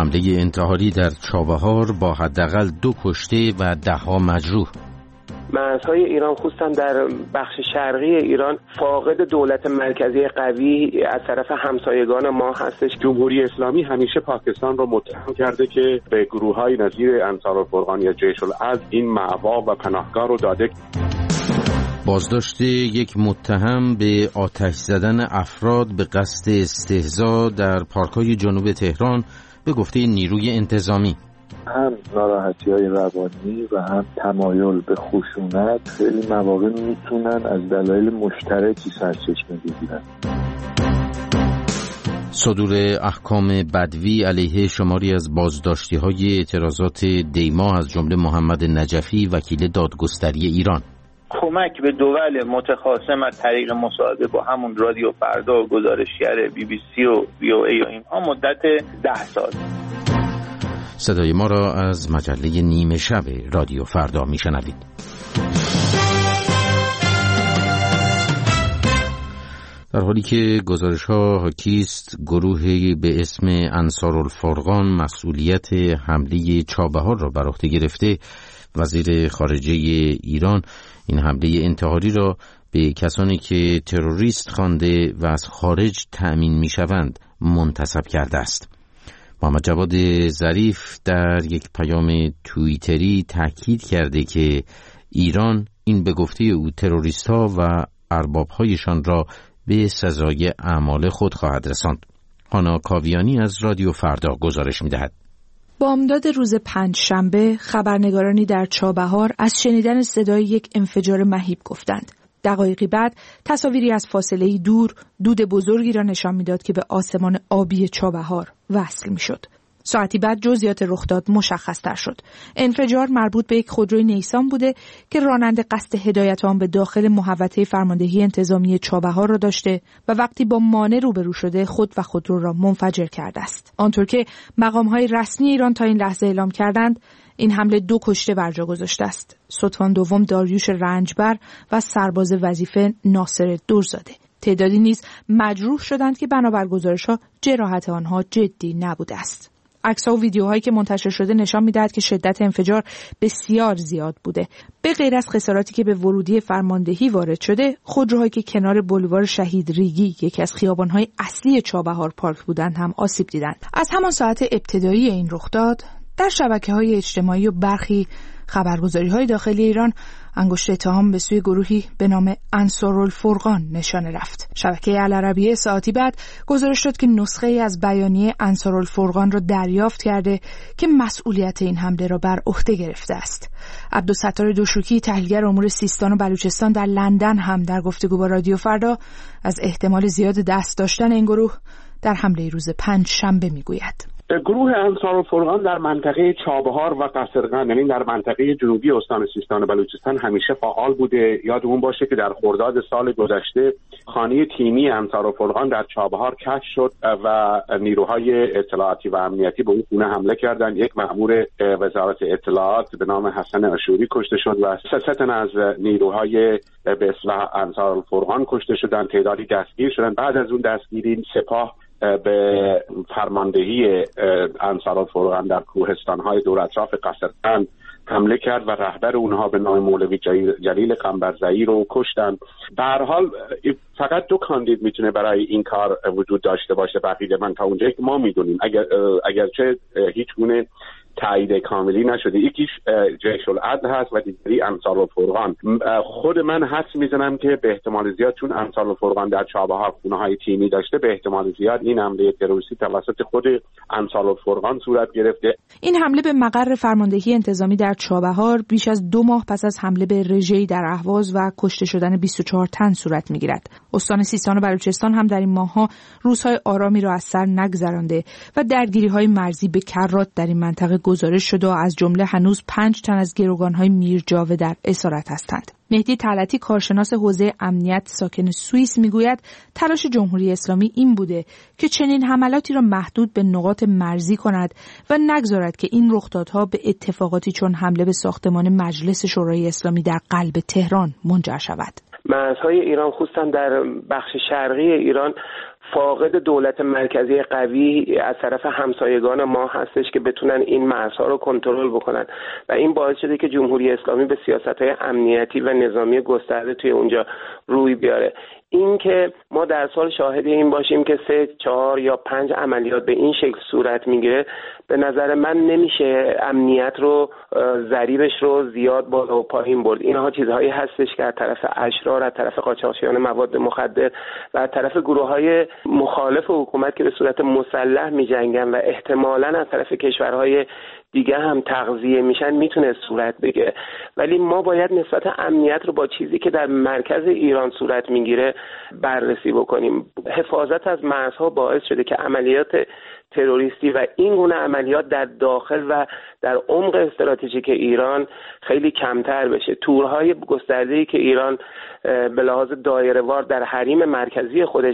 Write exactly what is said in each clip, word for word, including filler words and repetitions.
حمله انتحاری در چابهار با حداقل دو کشته و ده‌ها مجروح. مرزهای ایران خصوصا در بخش شرقی ایران فاقد دولت مرکزی قوی از طرف همسایگان ما هستش. جمهوری اسلامی همیشه پاکستان رو متهم کرده که به گروه‌های نظیر انصارالفرقان یا جیش العدل این مأوا و پناهگاه رو داده. بازداشت یک متهم به آتش زدن افراد به قصد استهزا در پارک‌های جنوب تهران به گفته نیروی انتظامی. هم ناراحتی‌های روانی و هم تمایل به خشونت خیلی مواقع میتونن از دلایل مشترکی سرچشمه بگیرن. صدور احکام بدوی علیه شماری از بازداشتی‌های اعتراضات دیما از جمله محمد نجفی وکیل دادگستری ایران. کمک به دول متخاصم از طریق مصاحبه با همون رادیو فردا و گزارشگر بی بی سی و وی او ای و اینها مدت ده سال. صدای ما را از مجله نیمه شب رادیو فردا میشنوید. در حالی که گزارش‌ها حاکیست گروهی به اسم انصارالفرقان مسئولیت حمله چابهار را بر عهده گرفته، وزیر خارجه ایران این حمله انتحاری را به کسانی که تروریست خوانده و از خارج تأمین می‌شوند منتسب کرده است. محمد جواد ظریف در یک پیام توییتری تاکید کرده که ایران این به گفته او تروریست‌ها و ارباب‌هایشان را به سزای اعمال خود خواهد رساند. هانا کاویانی از رادیو فردا گزارش می‌دهد. بامداد روز پنجشنبه خبرنگارانی در چابهار از شنیدن صدای یک انفجار مهیب گفتند. دقایقی بعد تصاویری از فاصله‌ای دور دود بزرگی را نشان می‌داد که به آسمان آبی چابهار وصل می‌شد. ساعتی بعد جزئیات رخداد مشخص‌تر شد. انفجار مربوط به یک خودروی نیسان بوده که راننده قصد هدایت آن به داخل محوطه فرماندهی انتظامی چابهار را داشته و وقتی با مانع روبرو شده خود و خودرو را منفجر کرده است. آنطور که مقام‌های رسمی ایران تا این لحظه اعلام کردند، این حمله دو کشته بر جا گذاشته است. ستوان دوم داریوش رنجبر و سرباز وظیفه ناصر دورزاده. تعدادی نیز مجروح شدند که بنابر گزارش‌ها جراحت آنها جدی نبوده است. عکس‌ها و ویدیوهایی که منتشر شده نشان می‌دهد که شدت انفجار بسیار زیاد بوده. به غیر از خساراتی که به ورودی فرماندهی وارد شده، خودروهایی که کنار بولوار شهید ریگی یکی از خیابان‌های اصلی چابهار پارک بودند هم آسیب دیدند. از همان ساعت ابتدایی این رخداد در شبکه‌های اجتماعی و برخی خبرگزاری‌های داخلی ایران انگشت اتهام به سوی گروهی به نام انصارالفرقان نشانه رفت. شبکه العربیه ساعتی بعد گزارش داد که نسخه‌ای از بیانیه انصارالفرقان را دریافت کرده که مسئولیت این حمله را بر عهده گرفته است. عبدالستار دوشوکی تحلیلگر امور سیستان و بلوچستان در لندن هم در گفتگو با رادیو فردا از احتمال زیاد دست داشتن این گروه در حمله روز پنج شنبه میگوید. گروه انصارالفرقان در منطقه چابهار و قصرقند، یعنی در منطقه جنوبی استان سیستان و بلوچستان همیشه فعال بوده. یادمون باشه که در خرداد سال گذشته خانه تیمی انصارالفرقان در چابهار کشف شد و نیروهای اطلاعاتی و امنیتی به اون خونه حمله کردند. یک مأمور وزارت اطلاعات به نام حسن اشوری کشته شد و سه تن از نیروهای به اصطلاح انصارالفرقان کشته شدند. تعدادی دستگیر شدند. بعد از اون دستگیری سپاه به فرماندهی انصارالفرقان در کوهستان‌های دور اطراف قصرقند حمله کرد و رهبر اونها به نام مولوی جلیل قنبرزئی رو کشتن. به هر حال فقط دو کاندید میتونه برای این کار وجود داشته باشه. بقیه من تا اونجایی که ما میدونیم اگر اگرچه هیچ گونه تایید کاملی نشده، یکیش جیش العدل هست و دیگری انصارالفرقان. خود من حدس میزنم که به احتمال زیاد چون انصارالفرقان در چابهار خونه‌های تیمی داشته، به احتمال زیاد این حمله تروریستی توسط خود انصارالفرقان صورت گرفته. این حمله به مقر فرماندهی انتظامی در چابهار بیش از دو ماه پس از حمله به رژه‌ای در اهواز و کشته شدن بیست و چهار تن صورت میگیرد. استان سیستان و بلوچستان هم در این ماه‌ها روزهای آرامی را از سر نگذرانده و درگیری‌های مرزی به کرات در این منطقه گزارش شده و از جمله هنوز پنج تن از گروگان‌های میرجاوه در اسارت هستند. مهدی طلعتی کارشناس حوزه امنیت ساکن سوئیس میگوید تلاش جمهوری اسلامی این بوده که چنین حملاتی را محدود به نقاط مرزی کند و نگذارد که این رخدادها به اتفاقاتی چون حمله به ساختمان مجلس شورای اسلامی در قلب تهران منجر شود. مرزهای ایران خصوصا در بخش شرقی ایران فاقد دولت مرکزی قوی از طرف همسایگان ما هستش که بتونن این مرزها رو کنترل بکنن و این باعث شده که جمهوری اسلامی به سیاست‌های امنیتی و نظامی گسترده توی اونجا روی بیاره. این که ما در سال شاهد این باشیم که سه، چهار یا پنج عملیات به این شکل صورت میگیره، به نظر من نمیشه امنیت رو ضریبش رو زیاد بالا و پایین برد. اینها چیزهایی هستش که از طرف اشرار، از طرف قاچاقچیان مواد مخدر و از طرف گروه‌های مخالف حکومت که به صورت مسلح می‌جنگن و احتمالاً از طرف کشورهای دیگه هم تغذیه میشن میتونه صورت بگیره. ولی ما باید نسبت امنیت رو با چیزی که در مرکز ایران صورت میگیره بررسی بکنیم. حفاظت از مرزها باعث شده که عملیات تروریستی و این گونه عملیات در داخل و در عمق استراتژیک ایران خیلی کمتر بشه. تورهای گسترده‌ای که ایران به لحاظ دایره‌وار در حریم مرکزی خودش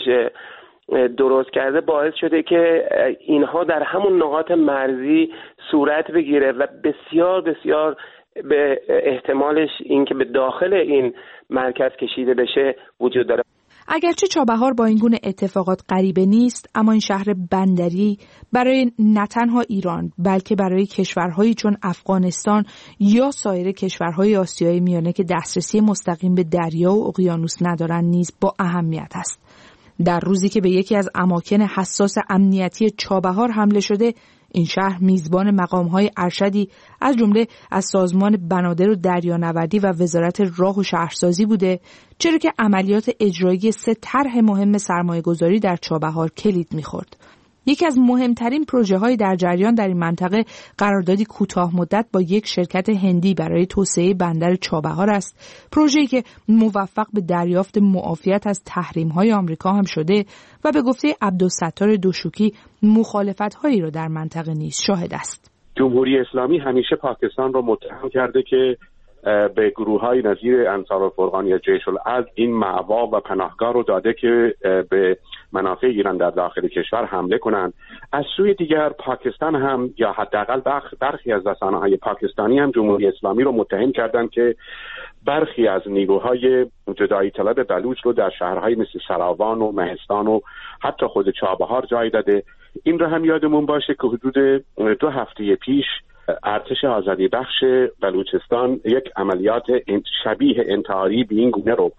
درست کرده باعث شده که اینها در همون نقاط مرزی صورت بگیره و بسیار بسیار به احتمالش این که به داخل این مرکز کشیده بشه وجود داره. اگرچه چابهار با این گونه اتفاقات غریبه نیست، اما این شهر بندری برای نه تنها ایران بلکه برای کشورهایی چون افغانستان یا سایر کشورهای آسیای میانه که دسترسی مستقیم به دریا و اقیانوس ندارند نیز با اهمیت است. در روزی که به یکی از اماکن حساس امنیتی چابهار حمله شده، این شهر میزبان مقام‌های ارشدی از جمله از سازمان بنادر و دریانوردی و وزارت راه و شهرسازی بوده، چرا که عملیات اجرایی سه طرح مهم سرمایه‌گذاری در چابهار کلید می‌خورد. یکی از مهمترین پروژه‌های در جریان در این منطقه قراردادی کوتاه مدت با یک شرکت هندی برای توسعه بندر چابهار است، پروژه‌ای که موفق به دریافت معافیت از تحریم‌های آمریکا هم شده و به گفته عبدالستار دوشوکی مخالفت‌هایی را در منطقه نیز شاهد است. جمهوری اسلامی همیشه پاکستان را متهم کرده که به گروه‌های نظیر انصارالفرقان یا جیش العدل این مأوا و پناهگاه رو داده که به منافع ایران در داخل کشور حمله کنند. از سوی دیگر پاکستان هم یا حداقل برخی از رسانه‌های پاکستانی هم جمهوری اسلامی رو متهم کردند که برخی از نیروهای جدایی طلب بلوچ رو در شهرهای مثل سراوان و مهستان و حتی خود چابهار جای داده. این رو هم یادمون باشه که حدود دو هفته پیش ارتش آزادی بخش بلوچستان یک عملیات شبیه انتحاری به این گونه رو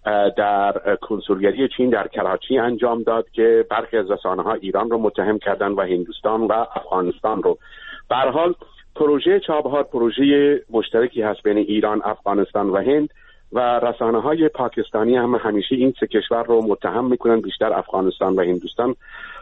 در کنسولگری چین در کراچی انجام داد که برخی از رسانه‌ها ایران رو متهم کردن و هندوستان و افغانستان رو. به هر حال پروژه چابهار پروژه مشترکی هست بین ایران، افغانستان و هند و رسانه‌های پاکستانی هم همیشه این سه کشور رو متهم میکنن، بیشتر افغانستان و هندوستان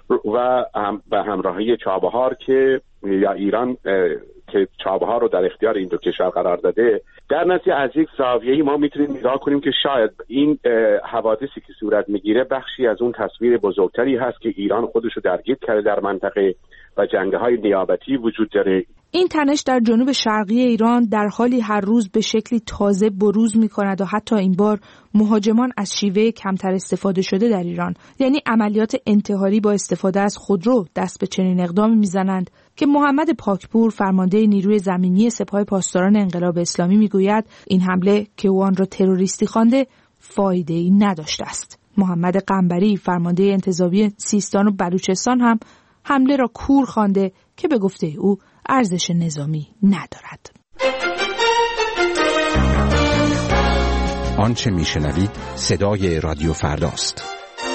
و به همراهی چابهار که یا ایران که چابهار رو در اختیار این دو کشور قرار داده. در نتیجه از یک زاویه‌ای ما میتونیم نگاه کنیم که شاید این حوادثی که صورت میگیره بخشی از اون تصویر بزرگتری هست که ایران خودش رو درگیر کرده در منطقه و جنگ‌های نیابتی وجود داره. این تنش در جنوب شرقی ایران در حالی هر روز به شکلی تازه بروز می‌کند و حتی این بار مهاجمان از شیوه کمتر استفاده شده در ایران، یعنی عملیات انتحاری با استفاده از خودرو، دست به چنین اقدامی می‌زنند که محمد پاکپور فرمانده نیروی زمینی سپاه پاسداران انقلاب اسلامی میگوید این حمله که او آن را تروریستی خوانده فایده‌ای نداشته است. محمد قنبری فرمانده انتزاعی سیستان و بلوچستان هم حمله را کور خوانده که به گفته او ارزش نظامی ندارد. آنچه میشنوید صدای رادیو فرداست.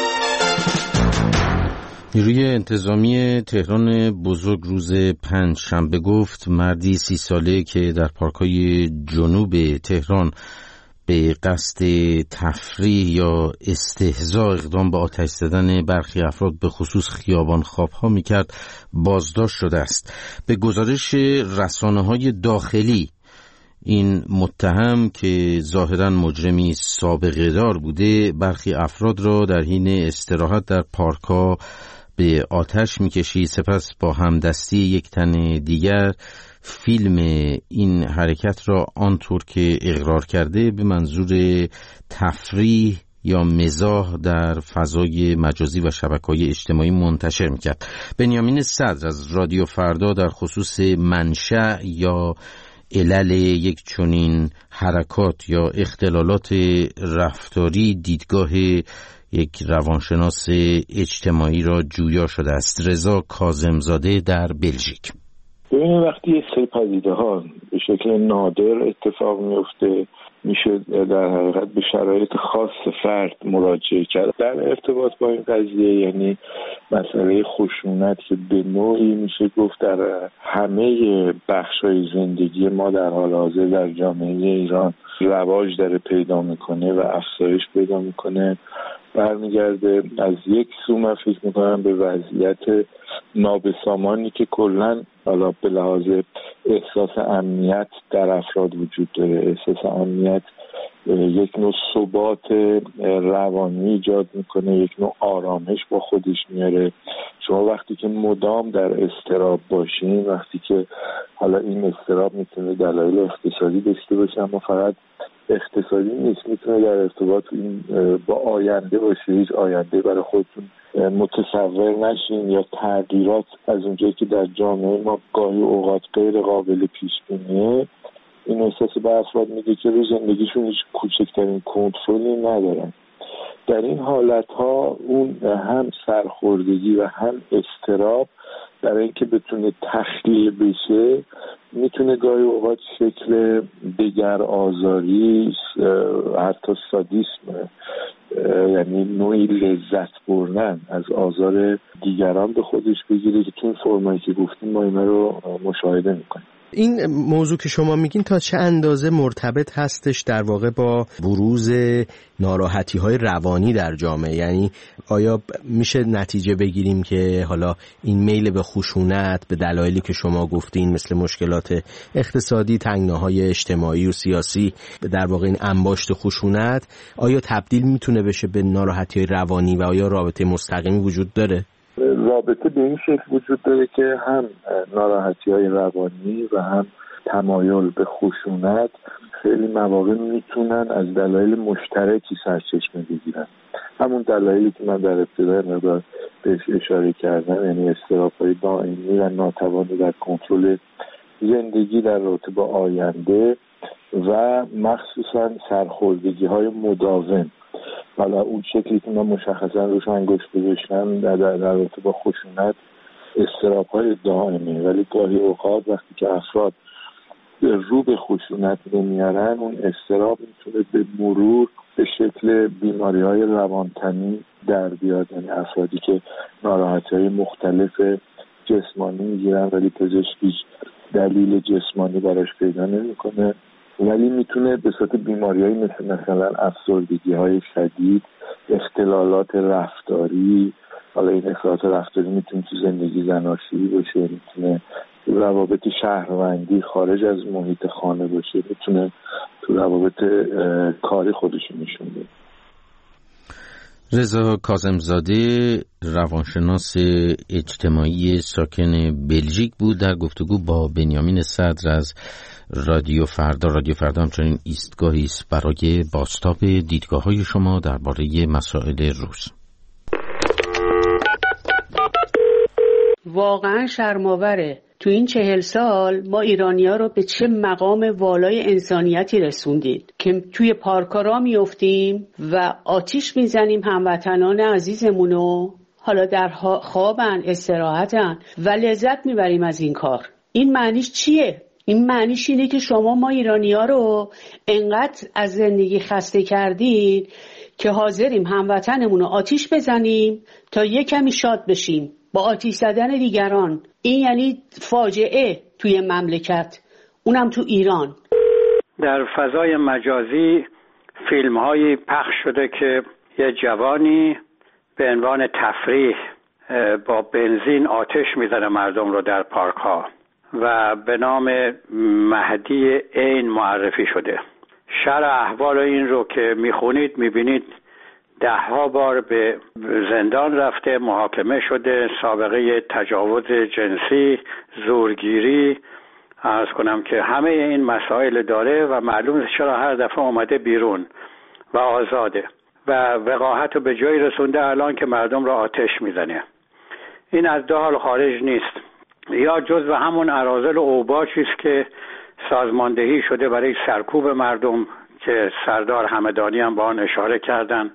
نیروی انتظامی تهران بزرگ روز پنج شنبه گفت مردی سی ساله که در پارک‌های جنوب تهران به قصد تفریح یا استهزاء اقدام به آتش زدن برخی افراد به خصوص خیابان خواب‌ها می‌کرد بازداشت شده است. به گزارش رسانه‌های داخلی این متهم که ظاهراً مجرمی سابقه دار بوده برخی افراد را در حین استراحت در پارک‌ها به آتش می‌کشید، سپس با همدستی یک تن دیگر فیلم این حرکت را آنطور که اقرار کرده به منظور تفریح یا مزاح در فضای مجازی و شبکه‌های اجتماعی منتشر می‌کرد. بنیامین صدر از رادیو فردا در خصوص منشأ یا علل یک چنین حرکات یا اختلالات رفتاری دیدگاه یک روانشناس اجتماعی را جویا شده است. رضا کاظم‌زاده در بلژیک. ببینید وقتی یک سری پدیده ها به شکل نادر اتفاق میفته میشه در حقیقت به شرایط خاص فرد مراجعه کرد در ارتباط با این قضیه. یعنی مسئله خشونت که به نوعی میشه گفت در همه بخش‌های زندگی ما در حال حاضر در جامعه ایران رواج داره پیدا میکنه و افزایش پیدا میکنه، برمیگرده از یک سو من فکر میکنم به وضعیت نابسامانی که کلا حالا به لحاظ احساس امنیت در افراد وجود داره. احساس امنیت یک نوع ثبات روانی ایجاد میکنه، یک نوع آرامش با خودش میاره. شما وقتی که مدام در اضطراب باشین، وقتی که حالا این اضطراب میتونه دلایل اقتصادی داشته باشه اما فقط اقتصادی نیست، میتونه در ارتباط این با آینده باشه، هیچ آینده برای خودتون متصور نشین یا تغییرات از اونجایی که در جامعه ما گاهی اوقات غیر قابل پیش بینیه، این احساس به افراد میده که روی زندگیشون هیچ کوچکترین کنترلی ندارن. در این حالتها اون هم سرخوردگی و هم اضطراب برای اینکه بتونه تخلیه بشه میتونه گاهی اوقات شکل دگر آزاری، حتی سادیسم، یعنی نوعی لذت بردن از آزار دیگران به خودش بگیره که تو این فرمایی که گفتیم ما اینا رو مشاهده میکنیم. این موضوع که شما میگین تا چه اندازه مرتبط هستش در واقع با بروز ناراحتی‌های روانی در جامعه؟ یعنی آیا میشه نتیجه بگیریم که حالا این میل به خشونت به دلایلی که شما گفتین مثل مشکلات اقتصادی، تنگناهای اجتماعی و سیاسی، در واقع این انباشت خشونت آیا تبدیل میتونه بشه به ناراحتی‌های روانی و آیا رابطه مستقیمی وجود داره؟ رابطه به این شکل وجود داره که هم ناراحتی‌های روانی و هم تمایل به خشونت خیلی مواقع میتونن از دلایل مشترکی سرچشمه بگیرن. همون دلایلی که من در ابتدای مقدار بهش اشاره کردم، یعنی اضطراب‌های دائمی و ناتوانی در کنترل زندگی در رابطه با آینده و مخصوصا سرخوردگی‌های مداوم. حالا اون شکلی که من مشخصا روش انگشت گذاشتم در در رابطه با خشونت اضطراب‌های دائمی، ولی گاهی اوقات وقتی که افراد رو به خشونت نمیارن اون اضطراب میتونه به مرور به شکل بیماری‌های روانتنی در بیاد. یعنی افرادی که ناراحتی‌های مختلف جسمانی میگیرن ولی پزشکی دلیل جسمانی براش پیدا نمی‌کنه، ولی میتونه به صورت بیماری‌های مثل مثلا افسردگی‌های شدید، اختلالات رفتاری، حالا این اختلالات رفتاری میتونه تو زندگی زناشویی باشه، میتونه تو روابط شهروندی خارج از محیط خانه باشه، میتونه تو روابط کاری خودشون نشون بده. رضا کاظم‌زاده روانشناس اجتماعی ساکن بلژیک بود در گفتگو با بنیامین صدر از رادیو فردا. رادیو فردا همچنین ایستگاهی است برای بازتاب دیدگاه‌های شما درباره مسائل روز. واقعا شرم‌آوره تو این چهل سال ما ایرانی‌ها رو به چه مقام والای انسانیتی رسوندید که توی پارک‌ها را میافتیم و آتیش میزنیم هموطنان عزیزمونو، حالا در خوابن، استراحتن و لذت میبریم از این کار. این معنیش چیه؟ این معنیش اینه که شما ما ایرانی‌ها رو انقدر از زندگی خسته کردید که حاضریم هموطنمون رو آتیش بزنیم تا یه کمی شاد بشیم با آتیش زدن دیگران. این یعنی فاجعه توی مملکت، اونم تو ایران. در فضای مجازی فیلم هایی پخش شده که یه جوانی به عنوان تفریح با بنزین آتش میزنه مردم رو در پارک ها و به نام مهدی عین معرفی شده. شرح احوال این رو که میخونید میبینید ده ها بار به زندان رفته، محاکمه شده، سابقه تجاوز جنسی، زورگیری، عرض کنم که همه این مسائل داره و معلوم چرا هر دفعه اومده بیرون و آزاده و وقاحت رو به جایی رسونده الان که مردم را آتش میزنه. این از دو حال خارج نیست، یا جزو همون اراذل و اوباچی است که سازماندهی شده برای سرکوب مردم که سردار همدانی هم با آن اشاره کردن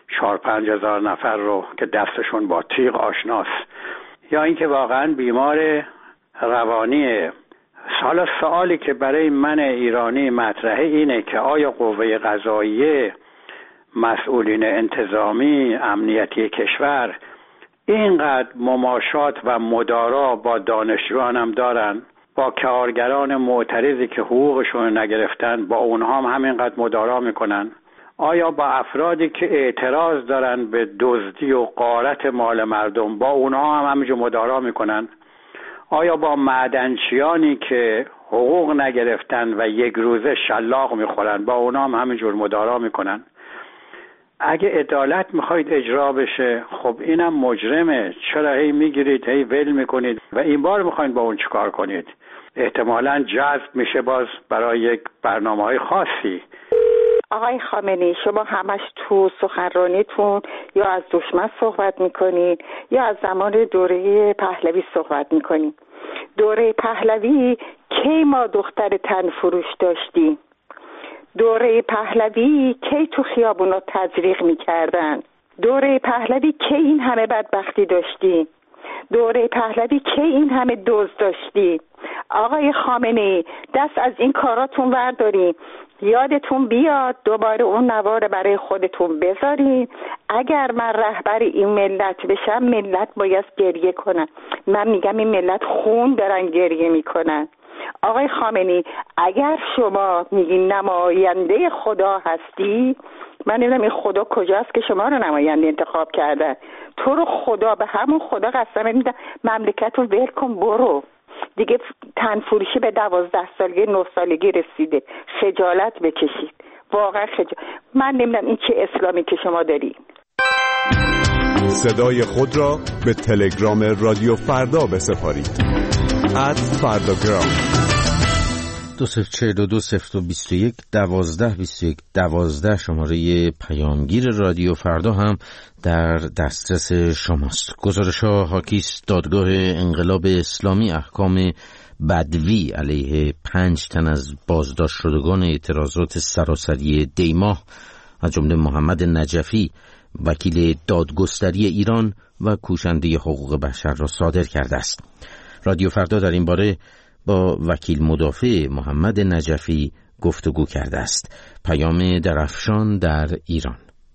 چهار پنج هزار نفر رو که دستشون با تیغ آشناست، یا اینکه واقعا بیمار روانیه. حالا سوالی که برای من ایرانی مطرحه اینه که آیا قوه قضاییه، مسئولین انتظامی، امنیتی کشور اینقدر مماشات و مدارا با دانشجویان هم دارن، با کارگران معترضی که حقوقشون نگرفتن با اونها هم همینقدر مدارا میکنن؟ آیا با افرادی که اعتراض دارن به دزدی و غارت مال مردم با اونها هم همینجور مدارا میکنن؟ آیا با معدنچیانی که حقوق نگرفتن و یک روزه شلاق میخورن با اونها هم همینجور مدارا میکنن؟ اگه عدالت میخواید اجرا بشه، خب اینم مجرمه، چرا هی میگیرید هی ول میکنید و این بار میخواید با اون چیکار کنید؟ احتمالاً جذب میشه باز برای یک برنامه‌های خاصی. آقای خامنه‌ای، شما همش تو سخنرانیتون یا از دشمن صحبت میکنید یا از زمان دوره پهلوی صحبت میکنید. دوره پهلوی کی ما دختر تن فروش داشتیم؟ دوره پهلوی کی تو خیابونا تزریق میکردن؟ دوره پهلوی کی این همه بدبختی داشتیم؟ دوره پهلوی کی این همه دزد داشتیم؟ آقای خامنه‌ای، دست از این کاراتون وردارین، یادتون بیاد دوباره اون نوار برای خودتون بذارین. اگر من رهبر این ملت بشم، ملت باید گریه کنن. من میگم این ملت خون دارن گریه میکنن. آقای خامنه‌ای، اگر شما میگین نماینده خدا هستی، من نمیدونم این خدا کجاست که شما رو نماینده انتخاب کردن. تو رو خدا، به همون خدا قسم میدم مملکت رو ول کن، برو دیگه. تنفروشی به دوازده سالگی نه سالگی رسیده، خجالت بکشید، واقعا خجالت. من نمیدونم این چه اسلامی که شما دارید. صدای خود را به تلگرام رادیو فردا بسپارید. ات فرداگرام. دو صفر چهل و دو صفر بیست و یک دوازده بیست و یک دوازده شماره پیامگیر رادیو فردا هم در دسترس شماست. گزارش‌ها حاکیست دادگاه انقلاب اسلامی احکام بدوی علیه پنج تن از بازداشت شدگان اعتراضات سراسری دیماه از جمله محمد نجفی وکیل دادگستری ایران و کوشنده حقوق بشر را صادر کرده است. رادیو فردا در این باره با وکیل مدافع محمد نجفی گفتگو کرده است. پیام درفشان در ایران.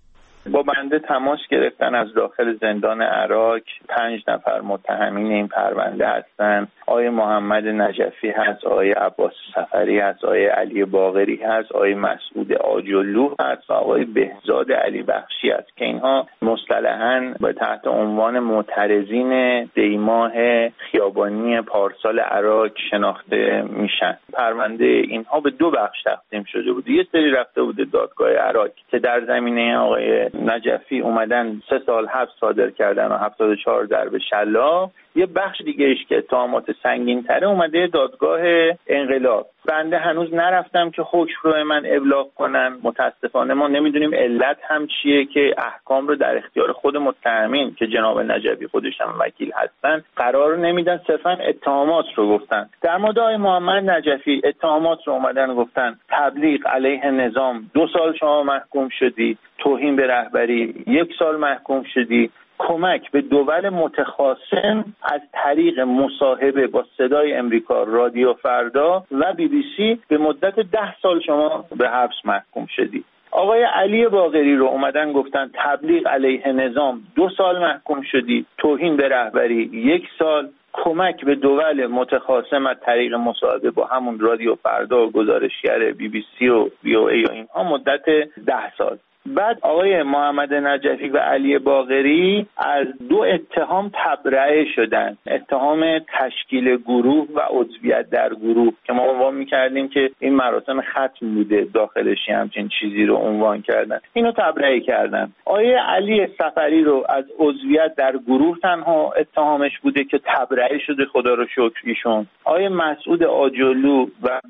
با بنده تماس گرفتن از داخل زندان عراق. پنج نفر متهمین این پرونده هستند. آقای محمد نجفی هست، آقای عباس صفری هست، آقای علی باقری هست، آقای مسعود آجلو هست، آقای بهزاد علی بخشی هست که اینها مصطلحاً به تحت عنوان معترضین دیماه خیابانی پارسال عراق شناخته میشن. پرونده اینها به دو بخش تقسیم شده بود. یه سری رفته بود دادگاه عراق که در زمینه آقای نجفی اومدن سه سال حبس صادر کردن و هفتاد و چهار ضرب شلاق. یه بخش دیگه ایش که اتهامات سنگین تره اومده دادگاه انقلاب. بنده هنوز نرفتم که حکم رو من ابلاغ کنن. متاسفانه ما نمیدونیم علت هم چیه که احکام رو در اختیار خود متهمین که جناب نجفی خودش هم وکیل هستن قرار نمیدن، صرفا اتهامات رو گفتن. در مورد آقای محمد نجفی اتهامات رو اومدن گفتن تبلیغ علیه نظام دو سال شما محکوم شدی، توهین به رهبری یک سال محکوم شدی، کمک به دول متخاصم از طریق مصاحبه با صدای امریکا، رادیو فردا و بی بی سی به مدت ده سال شما به حبس محکوم شدی. آقای علی باقری رو اومدن گفتن تبلیغ علیه نظام دو سال محکوم شدی، توهین به رهبری یک سال، کمک به دول متخاصم از طریق مصاحبه با همون رادیو فردا و گزارشگر بی بی سی و وی او ای و اینها مدت ده سال. بعد آقای محمد نجفی و علی باقری از دو اتهام تبرئه شدن. اتهام تشکیل گروه و عضویت در گروه که ما عنوان می‌کردیم که این مراسم ختم بوده، داخلش همچین چیزی رو عنوان کردن، اینو تبرئه کردن. آقای علی صفری رو از عضویت در گروه تنها اتهامش بوده که تبرئه شده، خدا رو شکر ایشون. آقای مسعود آجلو و به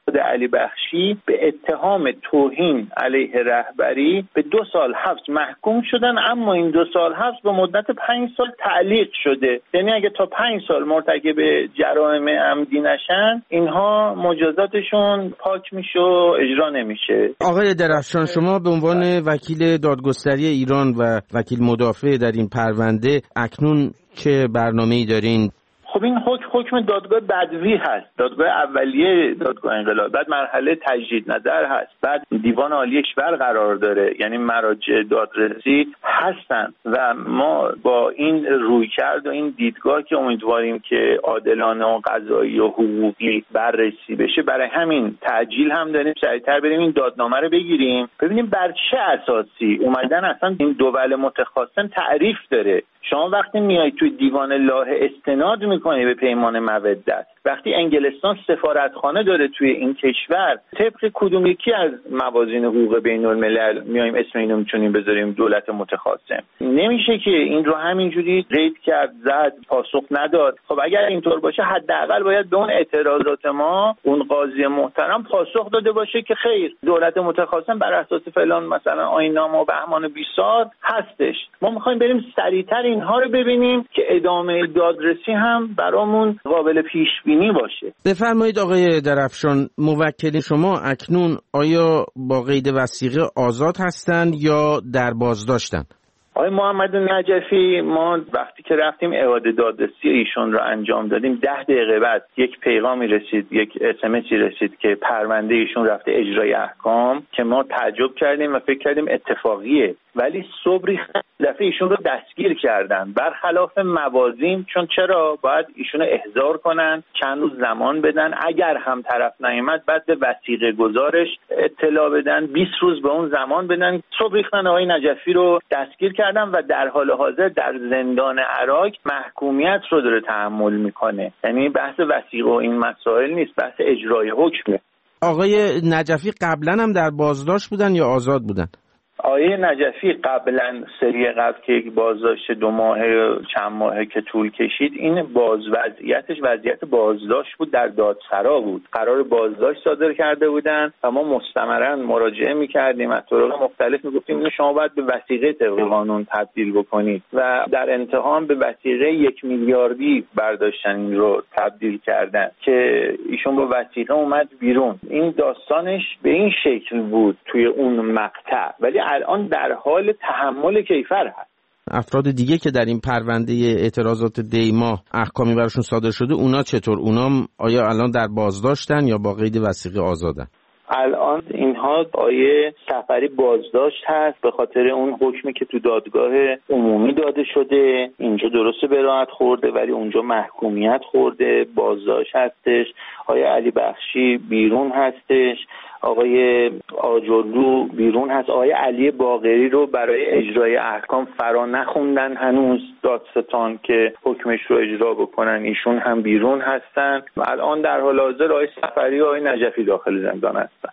خود علی بخشی به اتهام توهین علیه رهبری به دو سال حبس محکوم شدن، اما این دو سال حبس به مدت پنج سال تعلیق شده. یعنی اگه تا پنج سال مرتکب جرائم عمدی نشن، اینها مجازاتشون پاک میشه و اجرا نمیشه. آقای درفشان، شما به عنوان وکیل دادگستری ایران و وکیل مدافع در این پرونده اکنون چه برنامه‌ای دارین؟ خب این حکم حکم دادگاه بدوی هست، دادگاه اولیه دادگاه انقلاب، بعد مرحله تجدید نظر هست، بعد دیوان عالی کشور قرار داره، یعنی مراجع دادرسی هستن و ما با این رویکرد و این دیدگاه که امیدواریم که عادلانه و قضایی و حقوقی بررسی بشه، برای همین تعجیل هم داریم سریعتر بریم این دادنامه رو بگیریم، ببینیم بر چه اساسی اومدن. اصلا این دوبله متخاصم تعریف داره. شما وقتی میای توی دیوان لاهه استناد میکنی به پیمان مودت، وقتی انگلستان سفارتخانه داره توی این کشور، طبق کدوم یکی از موازین حقوق بین الملل میایم اسم اینو میتونیم بذاریم دولت متخاصم؟ نمیشه که این رو همینجوری رید کرد، زد، پاسخ نداد. خب اگر اینطور باشه حداقل باید به اون اعتراضات ما اون قاضی محترم پاسخ داده باشه که خیر، دولت متخاصم بر اساس فلان مثلا آیین‌نامه و بهمان بیسار هستش. ما میخوایم بریم سریعتر اینها رو ببینیم که ادامه دادرسی هم برامون قابل پیش بینی باشه. بفرمایید آقای درفشان، موکل شما اکنون آیا با قید وثیقه آزاد هستند یا در بازداشتن؟ آقای محمد نجفی، ما وقتی که رفتیم اعاده دادرسی ایشون رو انجام دادیم، ده دقیقه بعد یک پیغامی رسید، یک اس ام اسی رسید که پرونده ایشون رفته اجرای احکام، که ما تعجب کردیم و فکر کردیم اتفاقیه، ولی صبری دفعه ایشون رو دستگیر کردن برخلاف موازین. چون چرا باید ایشون رو احضار کنن، چند روز زمان بدن، اگر هم طرف نیامد بعد به وثیقه گزارش اطلاع بدن، بیست روز به اون زمان بدن. صبح ریختن آقای نجفی رو دستگیر کردن و در حال حاضر در زندان عراق محکومیت رو داره تحمل میکنه. یعنی بحث وثیقه و این مسائل نیست، بحث اجرای حکمه. آقای نجفی قبلا هم در بازداشت بودن یا آزاد بودن؟ آقای نجفی قبلا سری قبل که یک بازداشت دو ماهه چند ماهه که طول کشید، این باز وضعیتش وضعیت بازداشت بود، در دادسرا بود، قرار بازداشت صادر کرده بودن و ما مستمرا مراجعه می‌کردیم، از طرق مختلف می‌گفتیم اینو شما باید به وثیقه طبق قانون تبدیل بکنید و در انتها به وثیقه یک میلیاردی برداشتن این رو تبدیل کردن که ایشون با وثیقه اومد بیرون. این داستانش به این شکل بود توی اون مقطع، ولی الان در حال تحمل کیفر هست. افراد دیگه که در این پرونده اعتراضات دیما احکامی براشون صادر شده، اونا چطور؟ اونا آیا الان در بازداشتن یا با قید وثیقه آزادن؟ الان اینها آیه سفری بازداشت هست به خاطر اون حکمی که تو دادگاه عمومی داده شده. اینجا درسته براءت خورده ولی اونجا محکومیت خورده، بازداشت هستش. آیه علی بخشی بیرون هستش، آقای آجرلو بیرون هست. آقای علی باقری رو برای اجرای احکام فرا نخوندن هنوز دادستان که حکمش رو اجرا بکنن، ایشون هم بیرون هستن و الان در حال حاضر آقای سفری و آقای نجفی داخل زندان هستن.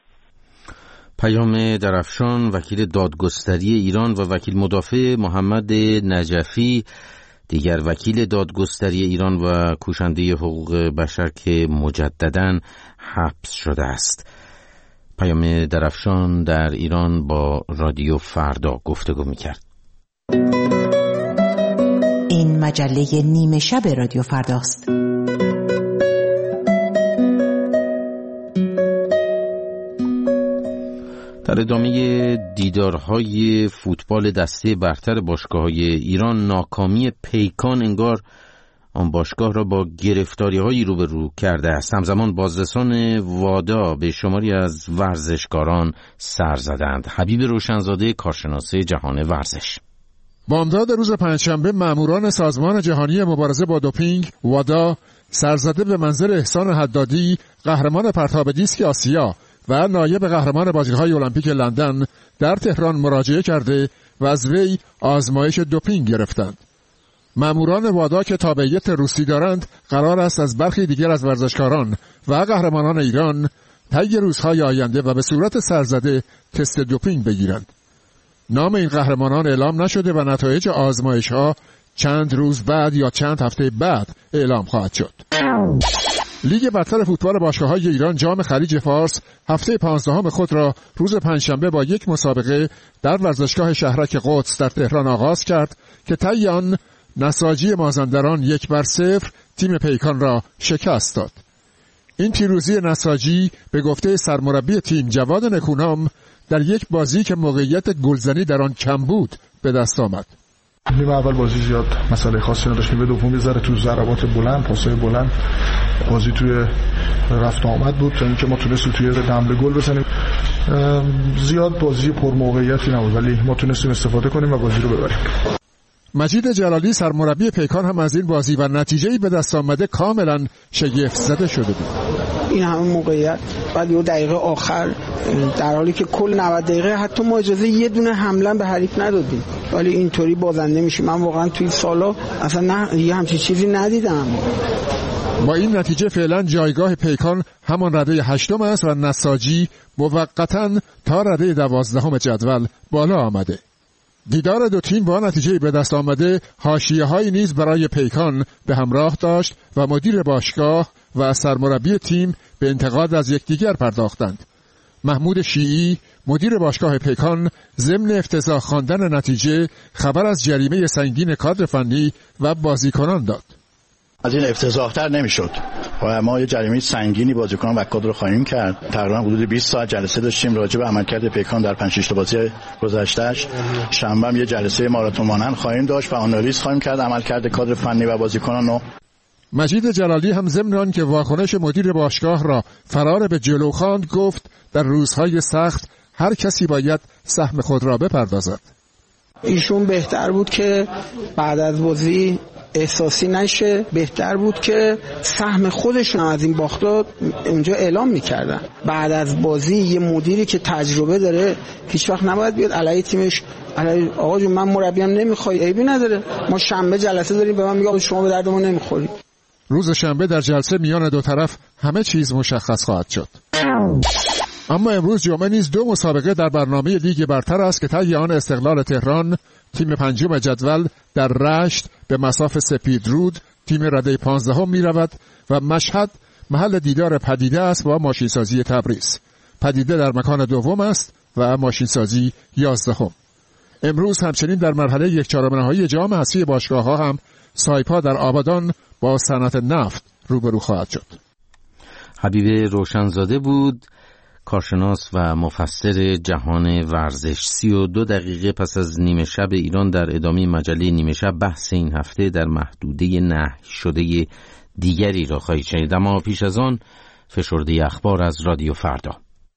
پیام درفشان، وکیل دادگستری ایران و وکیل مدافع محمد نجفی، دیگر وکیل دادگستری ایران و کوشنده حقوق بشر که مجدداً حبس شده است. پیام درفشان در ایران با رادیو فردا گفتگو می‌کرد. این مجله نیمه شب رادیو فرداست. در ادامه دیدارهای فوتبال دسته برتر باشگاه‌های ایران، ناکامی پیکان انگار آن باشگاه را با گرفتاری‌هایی روبرو کرده است. همزمان بازرسان وادا به شماری از ورزشکاران سر زدند. حبیب روشنزاده، کارشناس جهان ورزش: بامداد روز پنجشنبه ماموران سازمان جهانی مبارزه با دوپینگ وادا سرزده به منزل احسان حدادی، قهرمان پرتاب دیسک آسیا و نایب قهرمان بازی‌های المپیک لندن، در تهران مراجعه کرده و از وی آزمایش دوپینگ گرفتند. ماموران وادا که تابعیت روسی دارند قرار است از برخی دیگر از ورزشکاران و قهرمانان ایران طی روزهای آینده و به صورت سرزده تست دوپینگ بگیرند. نام این قهرمانان اعلام نشده و نتایج آزمایش‌ها چند روز بعد یا چند هفته بعد اعلام خواهد شد. لیگ برتر فوتبال باشگاه‌های ایران جام خلیج فارس هفته پانزدهم خود را روز پنجشنبه با یک مسابقه در ورزشگاه شهرک قدس در تهران آغاز کرد که طی آن نساجی مازندران یک بر صفر تیم پیکان را شکست داد. این پیروزی نساجی به گفته سرمربی تیم جواد نکونام در یک بازی که موقعیت گلزنی در آن کم بود به دست آمد. نیمه اول بازی زیاد مسئله خاصی نداشت، نیمه دوم یه ذره تو ضربات بلند، پاسای بلند بازی توی رفت آمد بود تا اینکه ما تونستیم توی دمل گل بزنیم. زیاد بازی پر موقعیتی نبود ولی ما تونستیم استفاده کنیم و بازی رو ببریم. مجید جلالی سرمربی پیکان هم از این بازی و نتیجه‌ای به دست آمده کاملا شگفت زده شده بود. این همه موقعیت بعد یه دقیقه آخر در حالی که کل نود دقیقه حتی ما اجازه یه دونه حمله به حریف ندادیم ولی اینطوری بازنده میشیم. من واقعا توی سالا اصلا نه یه همچین چیزی ندیدم. با این نتیجه فعلا جایگاه پیکان همان رده هشتم است و نساجی موقتاً تا رده دوازدهم جدول بالا آمده. دیدار دو تیم با نتیجه به دست آمده حاشیه‌هایی نیز برای پیکان به همراه داشت و مدیر باشگاه و سرمربی تیم به انتقاد از یکدیگر پرداختند. محمود شیعی مدیر باشگاه پیکان ضمن افتضاح خواندن نتیجه خبر از جریمه سنگین کادر فنی و بازیکنان داد. از این افتضاح‌تر نمی‌شد. و ما یه جریمه سنگینی بازیکنان و کادر رو خواهیم کرد. تقریبا حدود بیست ساعت جلسه داشتیم راجع به عملکرد پیکان در پنج شش تا بازی گذشته‌اش. شنبه هم یه جلسه ماراتون مانند خواهیم داشت و آنالیز خواهیم کرد عملکرد کادر فنی و بازیکنان رو. مجید جلالی هم ضمن آن که واکنش مدیر باشگاه را فرار به جلو خواند گفت در روزهای سخت هر کسی باید سهم خود را بپردازد. ایشون بهتر بود که بعد از بازی احساسی نشه، بهتر بود که سهم خودشون از این باختا اونجا اعلام میکردن. بعد از بازی یه مدیری که تجربه داره هیچ وقت نباید بیاد علیه تیمش علیه آقا جون من مربیم نمیخوای، عیبی نداره، ما شنبه جلسه داریم به من میگه شما به درد ما نمیخوری. روز شنبه در جلسه میان دو طرف همه چیز مشخص خواهد شد. اما امروز جمعه نیز دو مسابقه در برنامه لیگ برتر است که طی آن استقلال تهران تیم پنجم جدول در رشت به مصاف سپیدرود تیم رده پانزدهم می رود و مشهد محل دیدار پدیده است با ماشینسازی تبریز. پدیده در مکان دوم است و ماشینسازی یازدهم. امروز همچنین در مرحله یک چهارم نهایی جام حذفی باشگاه‌ها هم سایپا در آبادان با صنعت نفت روبرو خواهد شد. حبیب روشنزاده بود، کارشناس و مفسر جهان ورزش. سی و دو دقیقه پس از نیمه شب ایران در ادامه مجله نیمه شب بحث این هفته در محدوده نهی شده دیگری را خواهید شنید. اما پیش از آن فشرده اخبار از رادیو فردا.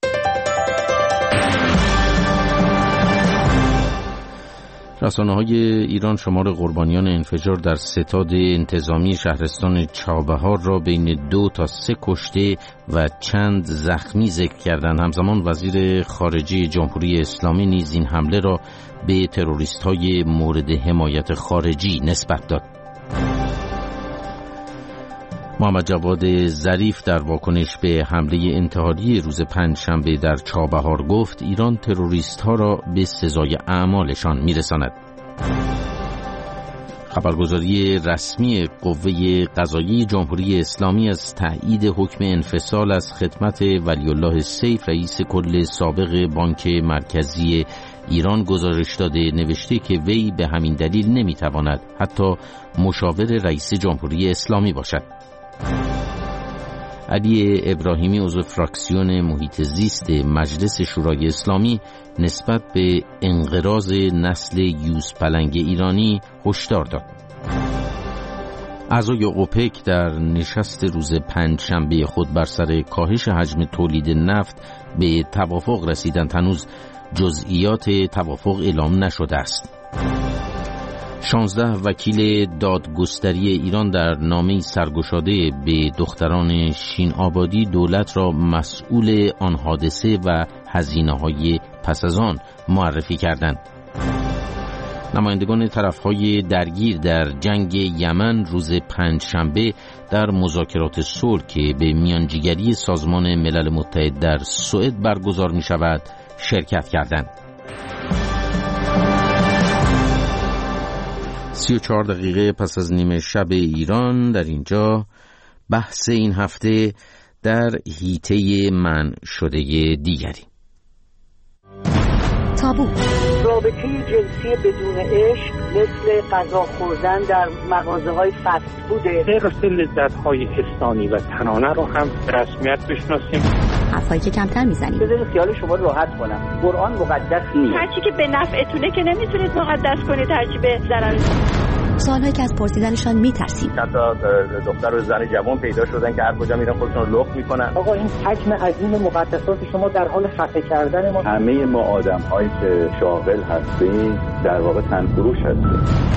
رسانه‌های ایران شمار قربانیان انفجار در ستاد انتظامی شهرستان چابهار را بین دو تا سه کشته و چند زخمی ذکر کردند. همزمان وزیر خارجه جمهوری اسلامی نیز این حمله را به تروریست‌های مورد حمایت خارجی نسبت داد. محمد جواد ظریف در واکنش به حمله انتحاری روز پنجشنبه در چابهار گفت ایران تروریست ها را به سزای اعمالشان میرساند. خبرگزاری رسمی قوه قضاییه جمهوری اسلامی از تایید حکم انفصال از خدمت ولی الله سیف رئیس کل سابق بانک مرکزی ایران گزارش داده، نوشته که وی به همین دلیل نمیتواند حتی مشاور رئیس جمهوری اسلامی باشد. علی ابراهیمی عضو فراکسیون محیط زیست مجلس شورای اسلامی نسبت به انقراض نسل یوز پلنگ ایرانی هشدار داد. اعضای اوپک در نشست روز پنجشنبه خود بر سر کاهش حجم تولید نفت به توافق رسیدند. هنوز جزئیات توافق اعلام نشده است. شانزده وکیل دادگستری ایران در نامه‌ای سرگشاده به دختران شین آبادی دولت را مسئول آن حادثه و هزینه‌های پس از آن معرفی کردند. نمایندگان طرف‌های درگیر در جنگ یمن روز پنجشنبه در مذاکرات صلح که به میانجیگری سازمان ملل متحد در سوئد برگزار می‌شود شرکت کردند. سی و چهار دقیقه پس از نیمه شب ایران در اینجا بحث این هفته در حیطه منع شده دیگری. تابو. رابطه جنسی بدون عشق مثل غذا خوردن در مغازه‌های فست فوده. غیر لذت‌های حسانی و تنانه رو هم به رسمیت بشناسیم. حرفایی که کمتر میزنیم. بذارید خیال شما راحت کنم. قرآن مقدس نیست. هرچی که به نفعتونه که نمیتونید مقدس کنید، هرچی به ضرر. سوالایی که از پرسیدنشان میترسیم. حتی دختر و زن جوان پیدا شدن که هر کجا میرن خودشون رو لخت میکنن. آقا این حجم عظیم مقدسات شما در حال خفه کردن ما. همه ما آدم‌هایی که شاغل هستیم در واقع تنفروش هستیم.